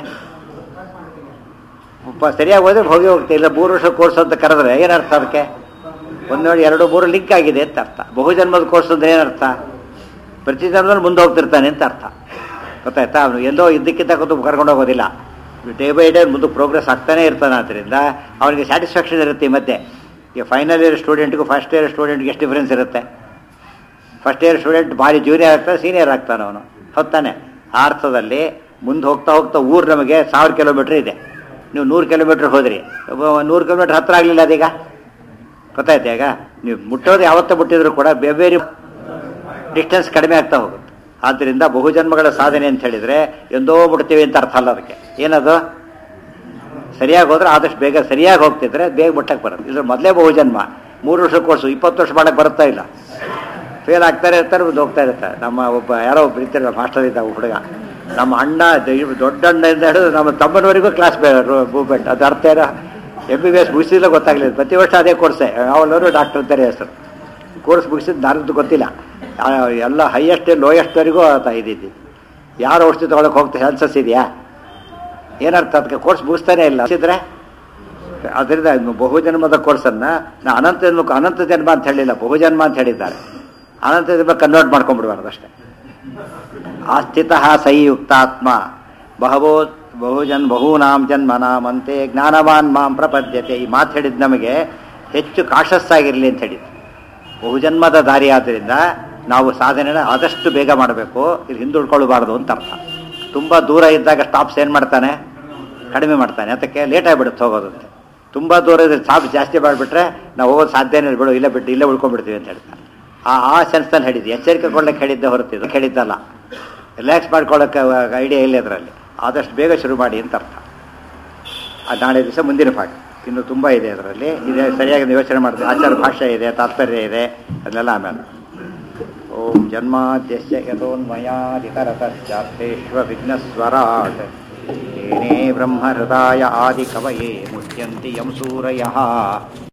ಸರಿಯಾಗಿ ಹೋದ್ರೆ ಹೋಗಿ ಹೋಗ್ತಾ ಇಲ್ಲ. ಮೂರು ವರ್ಷ ಕೋರ್ಸ್ ಅಂತ ಕರೆದ್ರೆ ಏನರ್ಥ? ಅದಕ್ಕೆ ಒಂದು ನೋಡಿ ಎರಡು ಮೂರು ಲಿಂಕ್ ಆಗಿದೆ ಅಂತ ಅರ್ಥ. ಬಹುಜನ್ಮದ ಕೋರ್ಸ್ ಅಂದ್ರೆ ಏನರ್ಥ? ಪ್ರತಿ ಜನ್ಮದಲ್ಲಿ ಮುಂದೆ ಹೋಗ್ತಿರ್ತಾನೆ ಅಂತ ಅರ್ಥ. ಗೊತ್ತಾಯ್ತಾ? ಅವನು ಎಲ್ಲೋ ಇದ್ದಕ್ಕಿಂತ ಕೂತು ಕರ್ಕೊಂಡು ಹೋಗೋದಿಲ್ಲ. ಡೇ ಬೈ ಡೇ ಮುಂದೆ ಪ್ರೋಗ್ರೆಸ್ ಆಗ್ತಾನೆ ಇರ್ತಾನೆ. ಆದ್ದರಿಂದ ಅವನಿಗೆ ಸ್ಯಾಟಿಸ್ಫ್ಯಾಕ್ಷನ್ ಇರುತ್ತೆ. ಈ ಮಧ್ಯೆ ಈಗ ಫೈನಲ್ ಇಯರ್ ಸ್ಟೂಡೆಂಟ್ಗೂ ಫಸ್ಟ್ ಇಯರ್ ಸ್ಟೂಡೆಂಟ್ಗೆ ಎಷ್ಟು ಡಿಫ್ರೆನ್ಸ್ ಇರುತ್ತೆ? ಫಸ್ಟ್ ಇಯರ್ ಸ್ಟೂಡೆಂಟ್ ಭಾರಿ ಜೂನಿಯರ್ ಆಗ್ತಾನೆ, ಸೀನಿಯರ್ ಆಗ್ತಾನೆ ಅವನು. ಹೊತ್ತಾನೆ ಆ ಅರ್ಥದಲ್ಲಿ ಮುಂದೆ ಹೋಗ್ತಾ ಹೋಗ್ತಾ ಊರು ನಮಗೆ ಸಾವಿರ ಕಿಲೋಮೀಟ್ರ್ ಇದೆ. ನೀವು ನೂರು ಕಿಲೋಮೀಟ್ರ್ ಹೋದ್ರಿ, ನೂರು ಕಿಲೋಮೀಟ್ರ್ ಹತ್ತಿರ ಆಗಲಿಲ್ಲ ಅದೀಗ. ಗೊತ್ತಾಯ್ತು? ಈಗ ನೀವು ಮುಟ್ಟೋದು ಯಾವತ್ತೂ ಮುಟ್ಟಿದ್ರು ಕೂಡ ಬೇರೆ ಬೇರೆ ಡಿಸ್ಟೆನ್ಸ್ ಕಡಿಮೆ ಆಗ್ತಾ ಹೋಗುತ್ತೆ. ಆದ್ದರಿಂದ ಬಹುಜನ್ಮಗಳ ಸಾಧನೆ ಅಂತ ಹೇಳಿದರೆ ಎಂದೋ ಮುಟ್ತೀವಿ ಅಂತ ಅರ್ಥ ಅಲ್ಲ. ಅದಕ್ಕೆ ಏನದು? ಸರಿಯಾಗಿ ಹೋದ್ರೆ ಆದಷ್ಟು ಬೇಗ ಸರಿಯಾಗಿ ಹೋಗ್ತಿದ್ರೆ ಬೇಗ ಮುಟ್ಟಕ್ಕೆ ಬರುತ್ತೆ. ಇದ್ರ ಮೊದಲೇ ಬಹುಜನ್ಮ ಮೂರು ವರ್ಷ ಕೋರ್ಸು ಇಪ್ಪತ್ತು ವರ್ಷ ಮಾಡೋಕ್ಕೆ ಬರುತ್ತಾ ಇಲ್ಲ. ಫೇಲ್ ಆಗ್ತಾರೆ ಇರ್ತಾರೆ, ಮುಂದೆ ಹೋಗ್ತಾ ಇರ್ತಾರೆ. ನಮ್ಮ ಒಬ್ಬ ಯಾರೋ ಒಬ್ಬರು ಇರ್ತಾರೆ ಮಾಸ್ಟರ್ ಇದ್ದ ಹುಡುಗ, ನಮ್ಮ ಅಣ್ಣ ದೊಡ್ಡ ಅಣ್ಣದಿಂದ ಹಿಡಿದು ನಮ್ಮ ತಮ್ಮನವರೆಗೂ ಕ್ಲಾಸ್ ಮೂವ್ಮೆಂಟ್. ಅದು ಅರ್ಥ ಏನೋ ಎಂ ಬಿ ಬಿ ಎಸ್ ಮುಗಿಸಿಲ್ಲ ಗೊತ್ತಾಗಲಿಲ್ಲ. ಪ್ರತಿ ವರ್ಷ ಅದೇ ಕೋರ್ಸೇ. ಅವನವರು ಡಾಕ್ಟರ್ ಅಂತಾರೆ ಹೆಸರು. ಕೋರ್ಸ್ ಮುಗಿಸಿದ್ದು ನಾನಂತೂ ಗೊತ್ತಿಲ್ಲ. ಎಲ್ಲ ಹೈಯೆಸ್ಟ್ ಲೋಯೆಸ್ಟ್ವರೆಗೂ ಆತ ಇದ್ದಿದ್ದು. ಯಾರು ಔಷಧಿ ತೊಗೊಳಕ್ಕೆ ಹೋಗ್ತಾ ಚಾನ್ಸಸ್ ಇದೆಯಾ? ಏನರ್ಥ? ಅದಕ್ಕೆ ಕೋರ್ಸ್ ಮುಗಿಸ್ತಾನೆ ಇಲ್ಲ ಸಿದ್ರೆ. ಅದರಿಂದ ಬಹುಜನ್ಮದ ಕೋರ್ಸನ್ನು ನಾ ಅನಂತ ಜನ್ಮ ಅನಂತ ಜನ್ಮ ಅಂತ ಹೇಳಿಲ್ಲ, ಬಹುಜನ್ಮ ಅಂತ ಹೇಳಿದ್ದಾರೆ. ಅನಂತ ಜನ್ಮ ಕನ್ವರ್ಟ್ ಮಾಡ್ಕೊಂಡ್ಬಿಡ್ಬಾರ್ದು ಅಷ್ಟೇ. ಆಸ್ಥಿತಃ ಸೈಯುಕ್ತಾತ್ಮ ಬಹವೋ ಬಹುಜನ್ ಬಹೂನಾಂ ಜನ್ಮನಾಮಂತೆ ಜ್ಞಾನವಾನ್ ಮಾಂ ಪ್ರಪದ್ಯತೆ. ಈ ಮಾತು ಹೇಳಿದ್ದು ನಮಗೆ ಹೆಚ್ಚು ಕಾಷಸ್ ಆಗಿರಲಿ ಅಂತ ಹೇಳಿದ್ದು. ಬಹುಜನ್ಮದ ದಾರಿ ಆದ್ದರಿಂದ ನಾವು ಸಾಧನೆನ ಆದಷ್ಟು ಬೇಗ ಮಾಡಬೇಕು, ಇಲ್ಲಿ ಹಿಂದುಳ್ಕೊಳ್ಬಾರ್ದು ಅಂತ ಅರ್ಥ. ತುಂಬ ದೂರ ಇದ್ದಾಗ ಸ್ಟಾಪ್ಸ್ ಏನು ಮಾಡ್ತಾನೆ? ಕಡಿಮೆ ಮಾಡ್ತಾನೆ. ಅದಕ್ಕೆ ಲೇಟ್ ಆಗಿಬಿಡುತ್ತೆ ಹೋಗೋದಂತೆ. ತುಂಬ ದೂರ ಇದ್ರೆ ಸ್ಟಾಪ್ ಜಾಸ್ತಿ ಮಾಡಿಬಿಟ್ರೆ ನಾವು ಹೋಗೋದು ಸಾಧ್ಯನೇ ಬಿಡು, ಇಲ್ಲೇ ಬಿಟ್ಟು ಇಲ್ಲೇ ಉಳ್ಕೊಂಡ್ಬಿಡ್ತೀವಿ ಅಂತ ಹೇಳ್ತಾರೆ. ಆ ಆ ಸೆನ್ಸ್ನಲ್ಲಿ ಹೇಳಿದ್ದು. ಎಚ್ಚರಿಕೆ ಕೊಡ್ಲಿಕ್ಕೆ ಹೇಳಿದ್ದೆ ಹೊರತಿದ್ದು ಹೇಳಿದ್ದಲ್ಲ. ರಿಲ್ಯಾಕ್ಸ್ ಮಾಡ್ಕೊಳ್ಳೋಕ್ಕೆ ಐಡಿಯಾ ಇಲ್ಲ ಅದರಲ್ಲಿ. ಆದಷ್ಟು ಬೇಗ ಶುರು ಮಾಡಿ ಅಂತ ಅರ್ಥ. ಅದು ನಾಳೆ ದಿವಸ ಮುಂದಿನ ಭಾಗ ಇನ್ನು ತುಂಬ ಇದೆ ಅದರಲ್ಲಿ. ಇದೆ ಸರಿಯಾಗಿ ಯೋಚನೆ ಮಾಡ್ತೀವಿ. ಆಚಾರ ಭಾಷೆ ಇದೆ, ತಾತ್ಪರ್ಯ ಇದೆ, ಅದನ್ನೆಲ್ಲ ಆಮೇಲೆ. ಓಂ ಜನ್ಮಾದ್ಯಸ್ಯ ಯತೋನ್ಮಯಾದಿತರತಶ್ಚಾರ್ಥೇಶ್ವ ವಿಘ್ನಸ್ವರಾಟ್ ತೇನೇ ಬ್ರಹ್ಮಹೃದಾಯ ಆದಿಕವಯೇ ಮುಹ್ಯಂತಿ ಯಂ ಸೂರಯಃ.